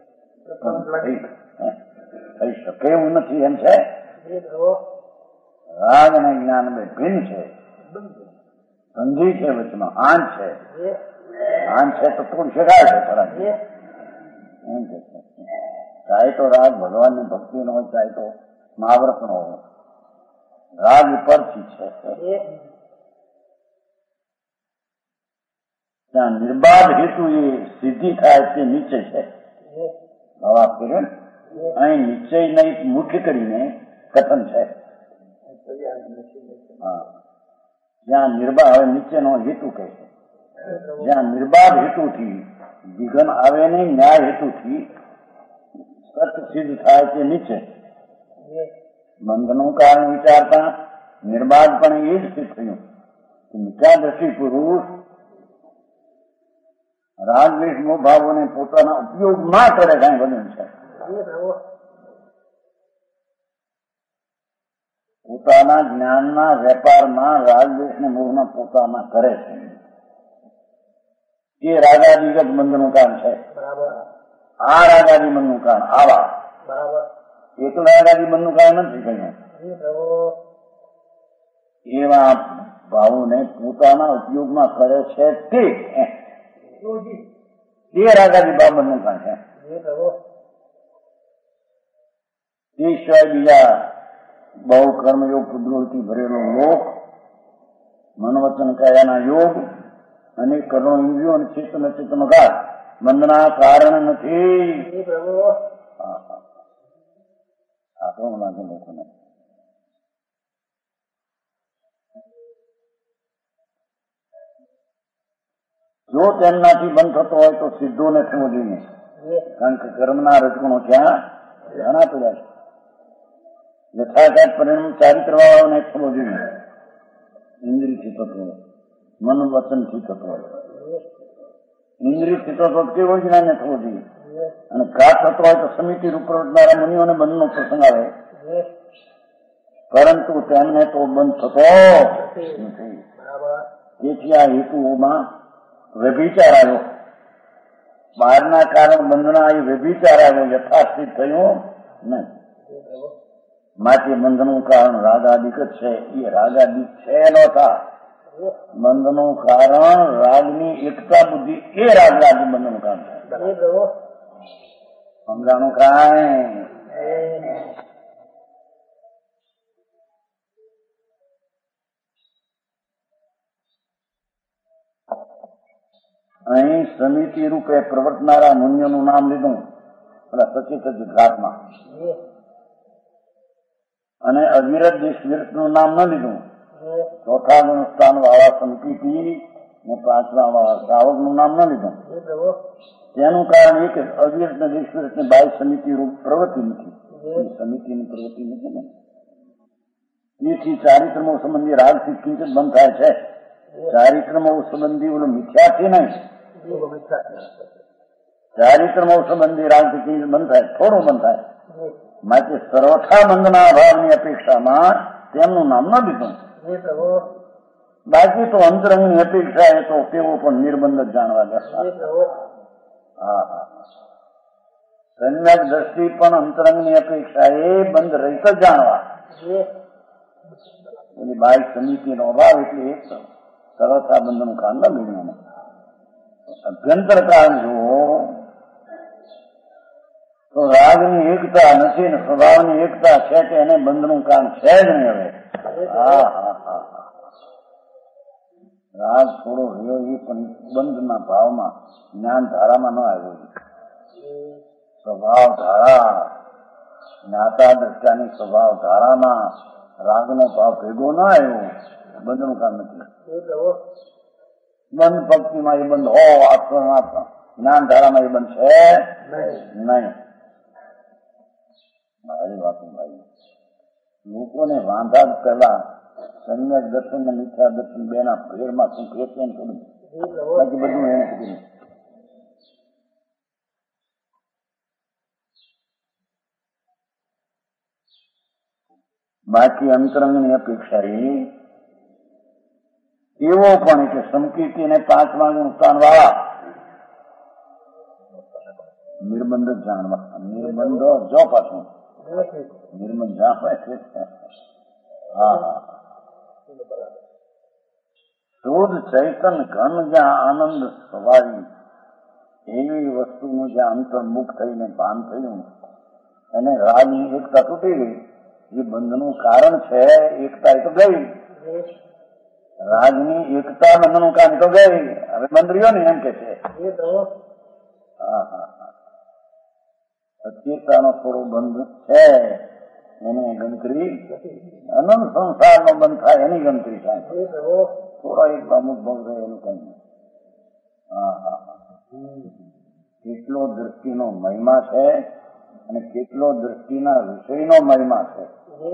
થઈ શકે એવું નથી, એમ છે. રાગ અને જ્ઞાન બે ભિન્ન છે, સંધિ છે વચમાં, આંચ છે. આંચ છે તો તોડી શકાય છે ખરા. એમ કે ચાહે તો રાગ ભગવાનની ભક્તિ નો હોય, ચાહે તો મહાવ્રત નો હોય, રાગ ઉપરથી છે. ત્યાં નિર્બાધ હેતુ એ સિદ્ધિ થાય તે નીચે છે. વાત કર્યું અહીં નિશ્ચય નહીં મુખ્ય કરીને કથન છે. હા, જ્યાં નિર્બાધ, હવે નીચેનો હેતુ કહે છે, જ્યાં નિર્બાધ હેતુથી વિઘન આવે નહીં, ન્યાય હેતુથી સત્ય સિદ્ધ થાય તે નીચે. બંધનું કારણ વિચારતા નિર્બાધ પણ એ જ સિદ્ધ થયું કે મિથ્યાદ્રષ્ટિ પુરુષ રાગ દ્વેષ મોહ ભાવોને પોતાના ઉપયોગ ના કરે, કાંઈ બન્યું છે. પોતાના જ્ઞાનના વેપારમાં રાગ દ્વેષ ને મોહના પોતાના કરે છે. એ રાગાદિગત બંધનું કારણ છે. આ રાગાદિ બંધનું કારણ આવા, એ તો રાગાદિ બંધનું કારણ નથી કહ્યું. એવા ભાવોને પોતાના ઉપયોગમાં કરે છે તે રાગાદિ ભાવ બંધનું કારણ છે. તે સિવાય બીજા બહુ કર્મયોગ કુદરતી ભરેલો લોક, મનોવચન કાયાના યોગ અને કર્મ ઇન્દ્રિયો અને ચેતન ચેતનો કાળ બંધના કારણ નથી. આ તો લાગે લોકોને. જો તેમનાથી બંધ થતો હોય તો સિદ્ધો ને થવો જોઈએ, કારણ કે કર્મના રજગુણો ત્યાં ઘણા પડ્યા છે. યથાર્થ પરિણામ ચારિત્ર વાળાને થવો જોઈએ. ઇન્દ્રિયથી થતો, મન વચનથી થતો, ઇન્દ્રિયથી થતો કેવો જ્ઞાન થવો જોઈએ. અને ઘાત થતો હોય તો સમિતિ રૂપ પ્રવર્તનારા મુનિઓને બંધનો પ્રસંગ આવે, પરંતુ તેમને તો બંધ થતો નથી. તેથી આ હેતુઓમાં વ્યભિચાર આવ્યો, બહારના કારણ બંધના એ વ્યભિચાર આવ્યો, યથાર્થિત થયું નહીં. માટે બંધનું કારણ રાગાદિક જ છે. એ રાગાદિક છે નહોતા. બંધનું કારણ રાગની એકતા બુદ્ધિ, એ રાગાદિ બંધનું કારણ છે. સમજાણું કાંઈ અહીં સમિતિ રૂપે પ્રવર્તનારા મુનિઓનું નામ લીધું સચિત ઘાટમાં, અને અવિરત નિષ્વિરતનું નામ ન લીધું. ચોથા ગુણસ્થાન વાળા સંકિતિ ને પાંચમા વાળા શ્રાવકનું નામ ન લીધું. તેનું કારણ એ કે અવિરત ને નિષ્વિરત ની બાહ્ય સમિતિ રૂપ પ્રવૃત્તિ નથી, સમિતિની પ્રવૃત્તિ નથી ને. તેથી ચારિત્રમો સંબંધી રાગથી કિંચિત બંધ થાય છે. ચારિત્રમો સંબંધી ઓલો મિથ્યાથી નહીં, ચારિત્રમો સંબંધી રાગથી કિંચિત બંધ થાય, થોડું બંધ થાય. માટે સર્વથા બંધના અભાવની અપેક્ષામાં તેમનું નામ ન લીધું. બાકી તો અંતરંગની અપેક્ષા એ તો તેઓ પણ નિર્બંધ જ જાણવા જશે. સમ્યક દ્રષ્ટિ પણ અંતરંગની અપેક્ષા એ બંધ રહીત જ જાણવા. એની બાહ્ય સમિતિનો અભાવ એટલે એક સર્વથા બંધનું કામ ન લીધું. અભ્યંતર કાળ જુઓ તો રાગની એકતા નથી ને સ્વભાવની એકતા છે કે એને બંધનું કામ છે જ નહીં. હવે રાગ થોડો રહ્યો એ પણ બંધના ભાવમાં જ્ઞાન ધારામાં ન આવ્યો. સ્વભાવ ધારા જ્ઞાતા દ્રષ્ટાની સ્વભાવ ધારામાં રાગનો ભાવ ભેગો ન આવ્યો, બંધનું કામ નથી. બંધ ભક્તિમાં એ બંધ હો, આત્મા જ્ઞાન ધારામાં એ બંધ છે નહીં. મારી વાત ભાઈ, લોકોને વાંધા જ પહેલા સમ્યક દર્શન અને મિથ્યા દર્શન બે ના ફેરમાં શું ફેર છે ને થોડું બાકી બધું એને કીધું. બાકી અંતરંગની અપેક્ષા એવો પણ કે સંકીર્તિ ને પાંચમા નુકસાન વાળા નિર્બંધ જ જાણવા. નિર્બંધો જો પાછું નિર્બંધ જાણવા છે. શુદ્ધ ચૈતન ઘન જ્યાં આનંદ સ્વભાવી એવી વસ્તુનું જ્યાં અંતર્મુખ થઈને ભાન થયું અને રાગની એકતા તૂટી ગઈ, એ બંધનું કારણ છે. એકતા એ તો ગઈ, રાજની એકતા બંધનું કામ તો ગઈ, હવે બંધ રહ્યો ને એમ કે છે. સત્યતાનો થોડો બંધ છે, એની ગણતરી અનંત સંસારનો બંધ થાય એની ગણતરી થાય. થોડો એક અમુક ભંગ થાય એનું કઈ નહીં. કેટલો દ્રષ્ટિનો મહિમા છે અને કેટલો દ્રષ્ટિના વિષયનો મહિમા છે.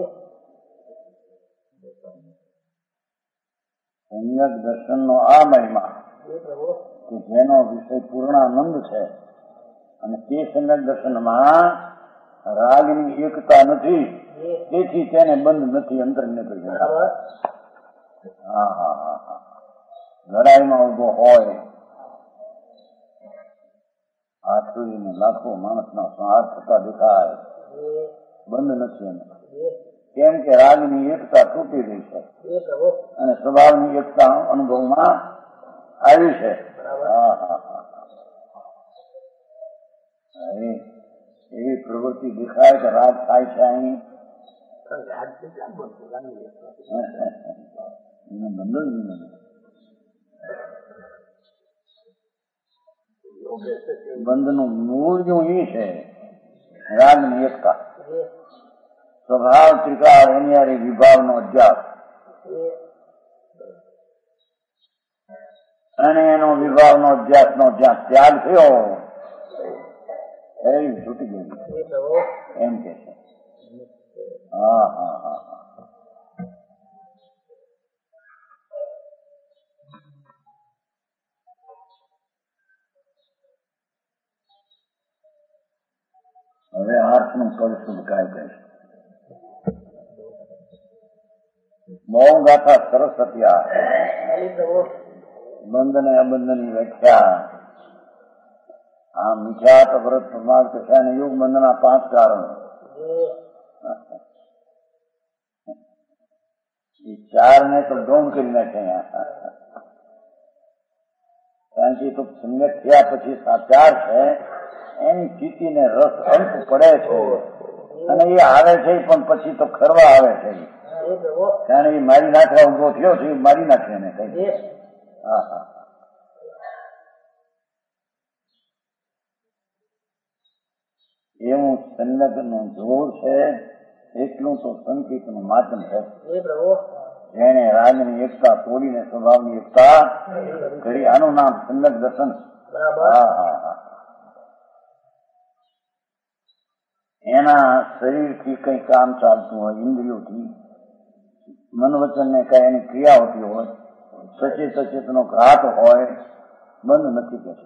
સમ્યક દર્શનનો આ મહિમા કે જેનો વિષય પૂર્ણાનંદ છે, અને તે સમ્યક દર્શનમાં રાગની એકતા નથી, તેથી તેને બંધ નથી. અંતરને લડાઈમાં ઉભો હોય, આઠું લાખો માણસના સંહાર થતા દેખાય, બંધ નથી એને. કેમ કે રાગની એકતા તૂટી ગઈ છે અને સ્વભાવની એકતા અનુભવમાં આવી છે. એવી પ્રવૃત્તિ દેખાય કે રાગ થાય છે અહીં બંધનું મૂળ જો એ છે રાગની એકતા. સ્વભાવ ત્રિકાળ એની વિભાવનો અધ્યાસ અને એનો વિભાવનો અધ્યાસનો જ્યાં ત્યાગ થયો એ છૂટી ગયું એમ કે છે. હવે આઠનું પદ શુભ કાય કહીશ. બહુ ગાથા સરસ હતી. બંધ ને અબંધની વ્યાખ્યા. આ મિથ્યાત વ્રત પ્રમાદ કશા અને યુગ બંધના 5 કારણો. એ 4 ને તો ડોમ કરી નાખે. કારણ કે તો સમ્યક થયા પછી 4 છે એની સ્થિતિને રસ અંત પડે છે. અને એ આવે છે પણ પછી તો ખરવા આવે છે, કારણ એ મારી નાખવા ઉભો થયો છે, મારી નાખે એને કઈ. હા હા, એવું સંલગ્નનું જોર છે, એટલું તો સંકેતનું માધ્યમ છે. જેને રાગની એકતા તોડીને સ્વભાવની એકતા કરી, આનું નામ સંલગ્ન દર્શન. હા હા હા, એના શરીરથી કઈ કામ ચાલતું હોય, ઇન્દ્રિયોથી મન વચન ને કઈ એની ક્રિયા હોતી હોય, સચેત સચેત નો ઘાત હોય, બંધ નથી કે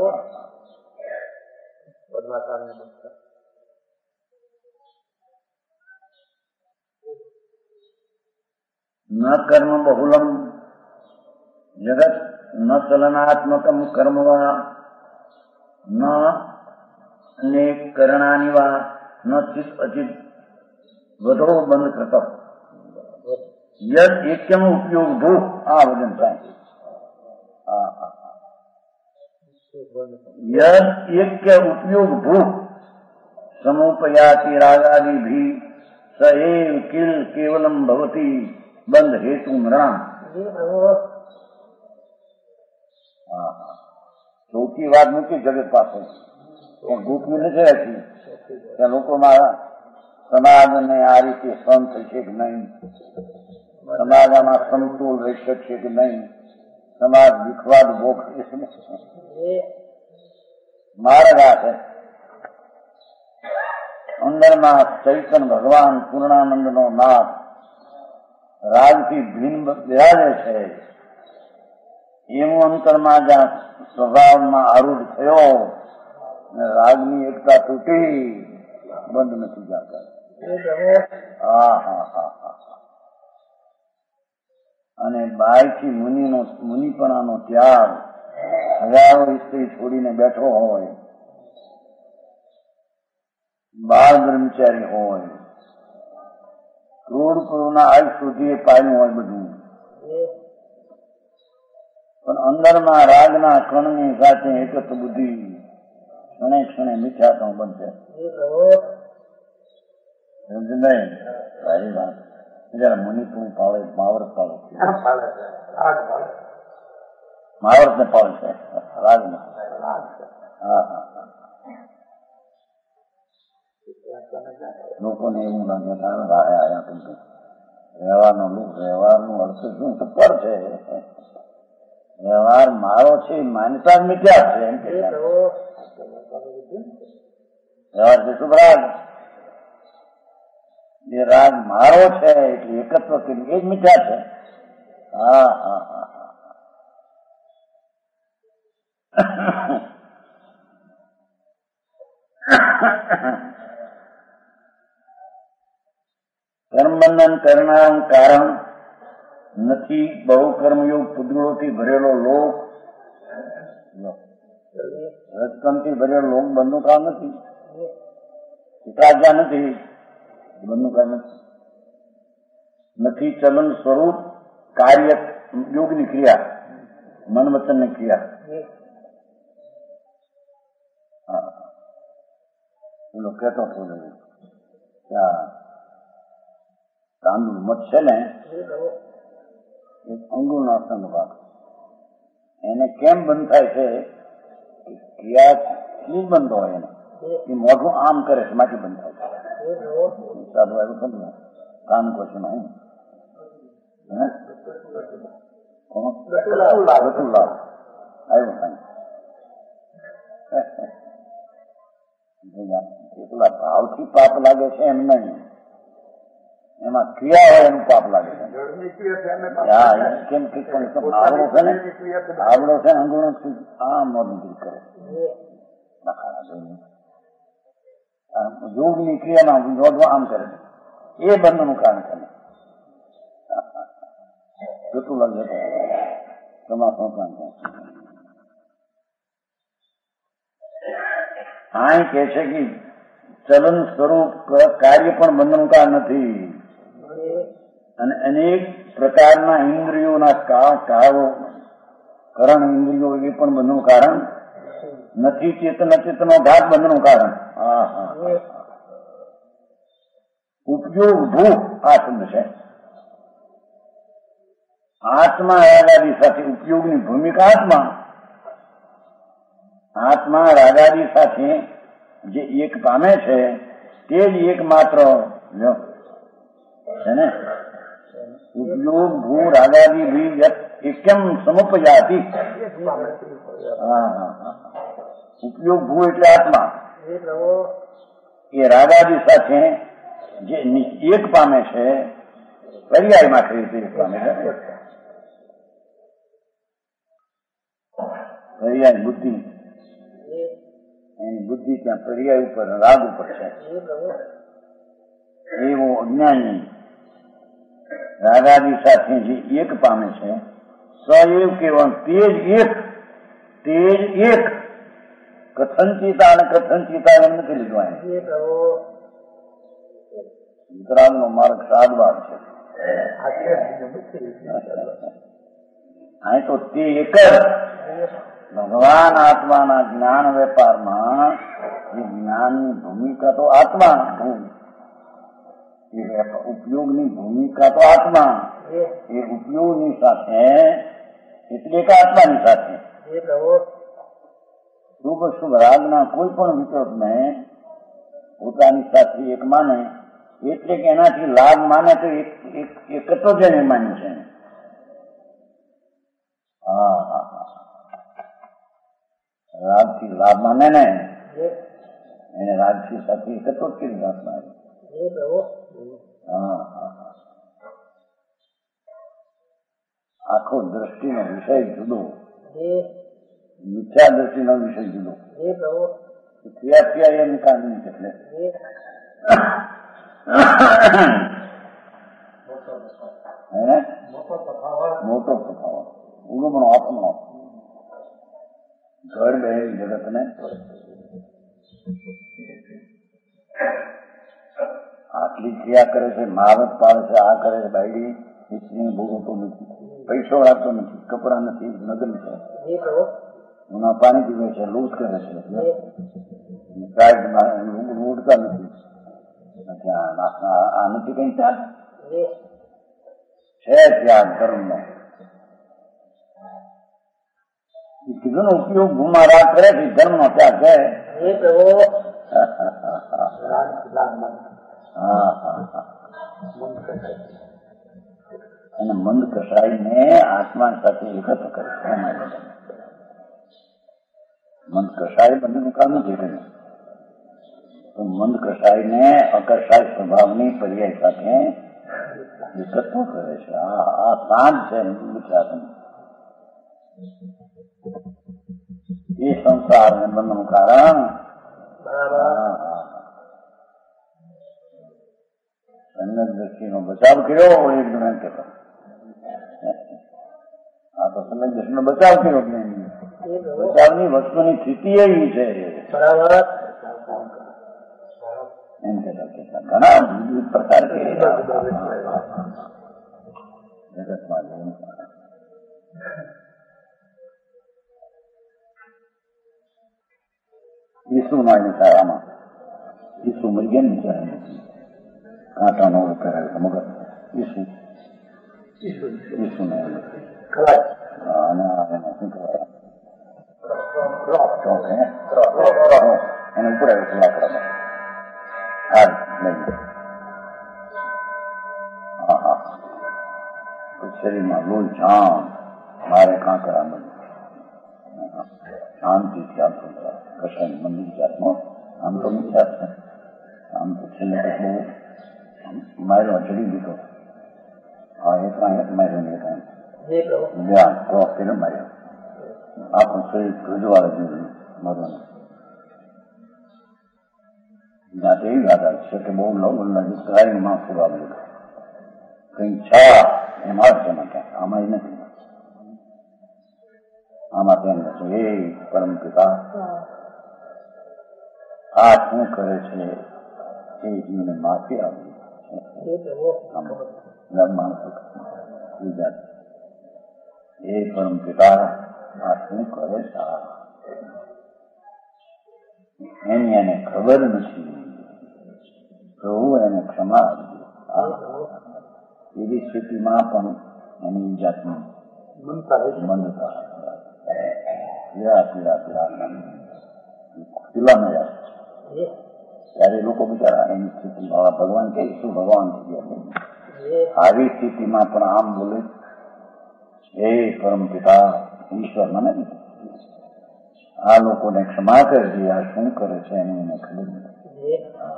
ન કર્મ બહુલમ જગત ન ચલનાત્મકમ કર્મ ન કરણાની વા ન ચિત અચિત વધો બંધ કરતો યદ એક્યમ ઉપયોગ ભૂ. આ વજન થાય. યદ એક્ય ઉપયોગ ભૂ સમુપયાતિ રાગાદિ ભી સ એવ કિલ કેવલમ ભવતી બંધ હેતુ મૃણામ. ચોખ્ખી વાત મૂકી જગત પાસે, ગોઠવી નથી રાખી કે લોકોમાં સમાજને આ રીતે સહન થશે કે નહીં, સમાજમાં સમતોલ રહી શકશે કે નહીં, સમાજ વિખવાદ ભોગ માર્ગ આ છે. અંદરમાં ચૈતન ભગવાન પૂર્ણાનંદ નો નાથ રાગથી ભિન્ન બિરાજે છે, એવું અંતરમાં જ્યાં સ્વભાવમાં આરૂઢ થયો અને રાગની એકતા તૂટી, બંધ નથી જતા. હા હા હા હા, અને બાયથી મુનિપણાનો ત્યાગ, હજારો સ્ત્રી છોડીને બેઠો હોય, બાળ બ્રહ્મચારી હોય, કરોડ કરોડના આજ સુધી પાડ્યું હોય બધું, પણ અંદરમાં રાગના કણની સાથે એકત્ર બુદ્ધિ ક્ષણે ક્ષણે મિથ્યાત્વ બનશે. નહીં સારી વાત. જરા મુનિપુણ પાળે, માવરત પાળે, માવરત ને પાળે છે રાગમાં. હા હા, લોકોને એવું લાગે આયા কিন্তু વ્યવહારનું અર્થ શું પર છે, વ્યવહાર મારો છે, માન્યતા જ મિથ્યા છે એમ કે વ્યવહાર છે શુભ રાગ, જે રાગ મારો છે એટલે એકત્વ કરી એ જ મિથ્યા છે. હા હા હા, કર્મબંધન કરનાર કારણ નથી બહુ કર્મયોગ પુદ્ગળોથી ભરેલો લોક, રજકમથી ભરેલો લોક બંધનું કામ નથી, એકાગ્રતા નથી, બંધનું કામ નથી. ચલન સ્વરૂપ કાર્ય યોગની ક્રિયા, મન વચનની ક્રિયા. હા, એનો કહેતો થયો ત્યાં તાંદુળ મત છે ને, એક અંગુળ નાસ્તા નો ભાગ, એને કેમ બંધ થાય છે? ક્રિયા શું બંધ હોય એને? એ મોઢું આમ કરે છે, માંથી બંધ થાય છે. સાધુ આવ્યું સમજ કામ કરશું હું એટલા ભાવથી પાપ લાગે છે એમ નહીં, એમાં ક્રિયા હોય એનું પાપ લાગે છે. કેમ કે આવડો છે ને, આવડો છે ને અંગુણો આ મોડું કરે યોગની ક્રિયામાં જોડવા આમ કરે, એ બંધનું કારણ છે. કેટલું લાગે તમારું કામ આ કે છે કે ચલન સ્વરૂપ કાર્ય પણ બંધનકાર નથી, અને અનેક પ્રકારના ઇન્દ્રિયોના કાળો કરણ ઇન્દ્રિયો એ પણ બંધનું કારણ નથી. ચેતન અચેતનો ભાગ બંધનું કારણ. હા હા, ઉપયોગ ભૂ આ શબ્દ છે. આત્મા રાગાદી સાથે ઉપયોગની ભૂમિકા આત્મા રાગાદી સાથે જે એક પામે છે તે જ એકમાત્ર છે ને. ઉપયોગ ભૂ રાગાદી ભી એકમ સમુપજાતી. ઉપયોગ ભૂ એટલે આત્મા એ રાગાદી સાથે જે એક પામે છે, પર્યાયમાં કઈ રીતે એક પામે છે? પર્યાય બુદ્ધિ, એની બુદ્ધિ ત્યાં પર્યાય ઉપર રાગ ઉપર છે. એવો અજ્ઞાની રાગાદી સાથે જે એક પામે છે, સએવ કેવળ તે જ એક. કથનચિતા અને કથનચિતા એમ નથી લીધું. વિતરાગનો માર્ગ સાદવાદ છે. અહીં તો તે એક જ ભગવાન આત્માના જ્ઞાન વેપારમાં એ જ્ઞાનની ભૂમિકા તો આત્મા, ઉપયોગની ભૂમિકા તો આત્મા. એ ઉપયોગની સાથે એટલે કે આત્માની સાથે શુભ શુભ રાગના કોઈ પણ વિકલ્પને પોતાની સાથે એક માને, એટલે કે એનાથી લાભ માને તો એકત્વ જ એને માન્યું છે. રાગથી લાભ માને ને એને રાગથી સાથે એકત્વ જ કરી વાત માને. આખો દ્રષ્ટિનો વિષય જુદો, મિથ્યા દ્રષ્ટિનો વિષય જુદો. ક્રિયા એની કાઢી એટલે મોટો તફાવત ઉગમણો આત્મનો. ઘર બેઠેલી જગતને આટલી ક્રિયા કરે છે, મહાવત પાડે છે, આ કરે છે, બાયડી સ્ત્રીને ભોગવતો નથી, પૈસો રાખતો નથી, કપડા નથી, નગર છે, ઉના પાણી પીવે છે, લૂંટ કરે છે, ઉડતા નથી. આ નથી કઈ ત્યાગ છે, ત્યાગ ધર્મનો. કીધું ને ઉપયોગ ભૂમાં રાગ કરે છે, ધર્મનો ત્યાગ છે. અને મંદ કસાઈને આત્મા સાથે એકત્ર કરે છે. મંદ કસાય બંનેનું કામ નથી કર્યું. તો મંદ કસાઈને અકસાય સ્વભાવની પર્યાય સાથે એકત્ર કરે છે. આ શાંત છે વિચાર. એ સંસાર ને બંધનું કારણ સંન્યાસ દ્રષ્ટિનો બચાવ કર્યો એકદમ એમ કહેતો. આ તો સંન્યાસ દ્રષ્ટિનો બચાવ કર્યો. બચાવની વસ્તુની સ્થિતિ એવી છે એમ કહેતા. ઘણા વિવિધ પ્રકાર જગતમાં ઈસુના નિશાળામાં ઈસુ મરી ગયા નિશાળા નથી. કાંટા નો પહેરાય તો મગર ઈસુ ને અને શું કહેવાય એને ઉપર આવ્યું લાકડામાં હાર લઈ. શરીરમાં લોહી જામ, મારે કાંકરા મળ્યું. શાંતિથી આમ કશાય મંદિર જાતનો આમ તો વિચાર છે. આમ તો છેલ્લે બહુ માર્યો ચડી દીધો. એક માર્યો ને ક્રોસ કરીને માર્યો. આખું શરીર ધ્રુજવાળે જોયું મરવાનું. જ્યાં એવી વાત આવે છે કે બહુ લગ્ન માં ફુવા લીધો કઈ છા એમાં જ છે ક્યાંક. આમાં નથી. આમાં તેમ નથી. એ પરમ પિતા આ શું કરે છે એ જીવને માફી આવી માણસો. એ પરમ પિતા આ શું કરે છે એની એને ખબર નથી. પ્રભુ એને ક્ષમા આપજો. એવી સ્થિતિમાં પણ એની જાતની મંદતા પીડા ત્યારે લોકો બિચારા એની સ્થિતિમાં ભગવાન કે શું ભગવાન થઈ ગયા. આવી સ્થિતિમાં પણ આમ બોલે, હે પરમ પિતા ઈશ્વર મને આ લોકોને ક્ષમા કરજે. આ શું કરે છે એની એને ખબર નથી.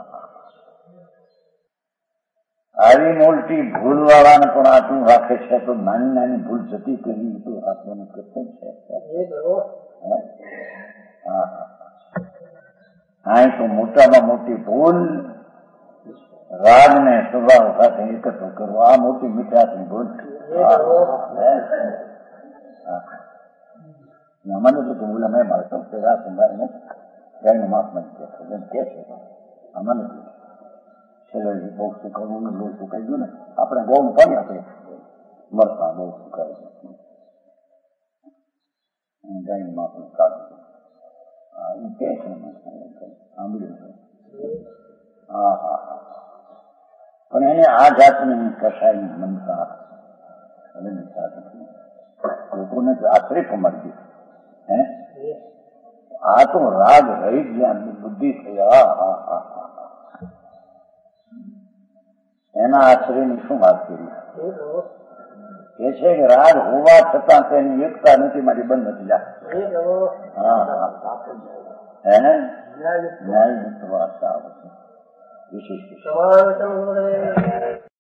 આવી મોટી ભૂલ વાળાને પણ આટલું રાખે છે તો નાની નાની ભૂલ જતી કરવી તો આપણને કેટલું છે. અહીં તો મોટામાં મોટી ભૂલ રાગને સ્વભાવ સાથે એકત્ર કરવો, આ મોટી મીઠાશની ભૂલ. મને તો ભૂલ અમે મળતો રાગ સંભાળીને ગાયનું માપ નથી કે છે. અમને છેલ્લે બહુ સુકાવું બહુ સુકાઈ ગયું ને આપણે બહુ પાણી આપે મળતા બહુ સુકાય ગાયનું માપ કાઢું કે છે સાંભળ્યું. હા હા હા. પણ એને આ જાતની કસાયની મનતા લોકોને આશ્રય પમાડી હે આ તો રાગ રહી ગયા બુદ્ધિ થઈ. એના આશ્રયની શું વાત કરી કે છે કે રાગ હોવા છતાં તેની એકતા નથી મારી બંધ નથી જાય. ન્યાય વિશેષ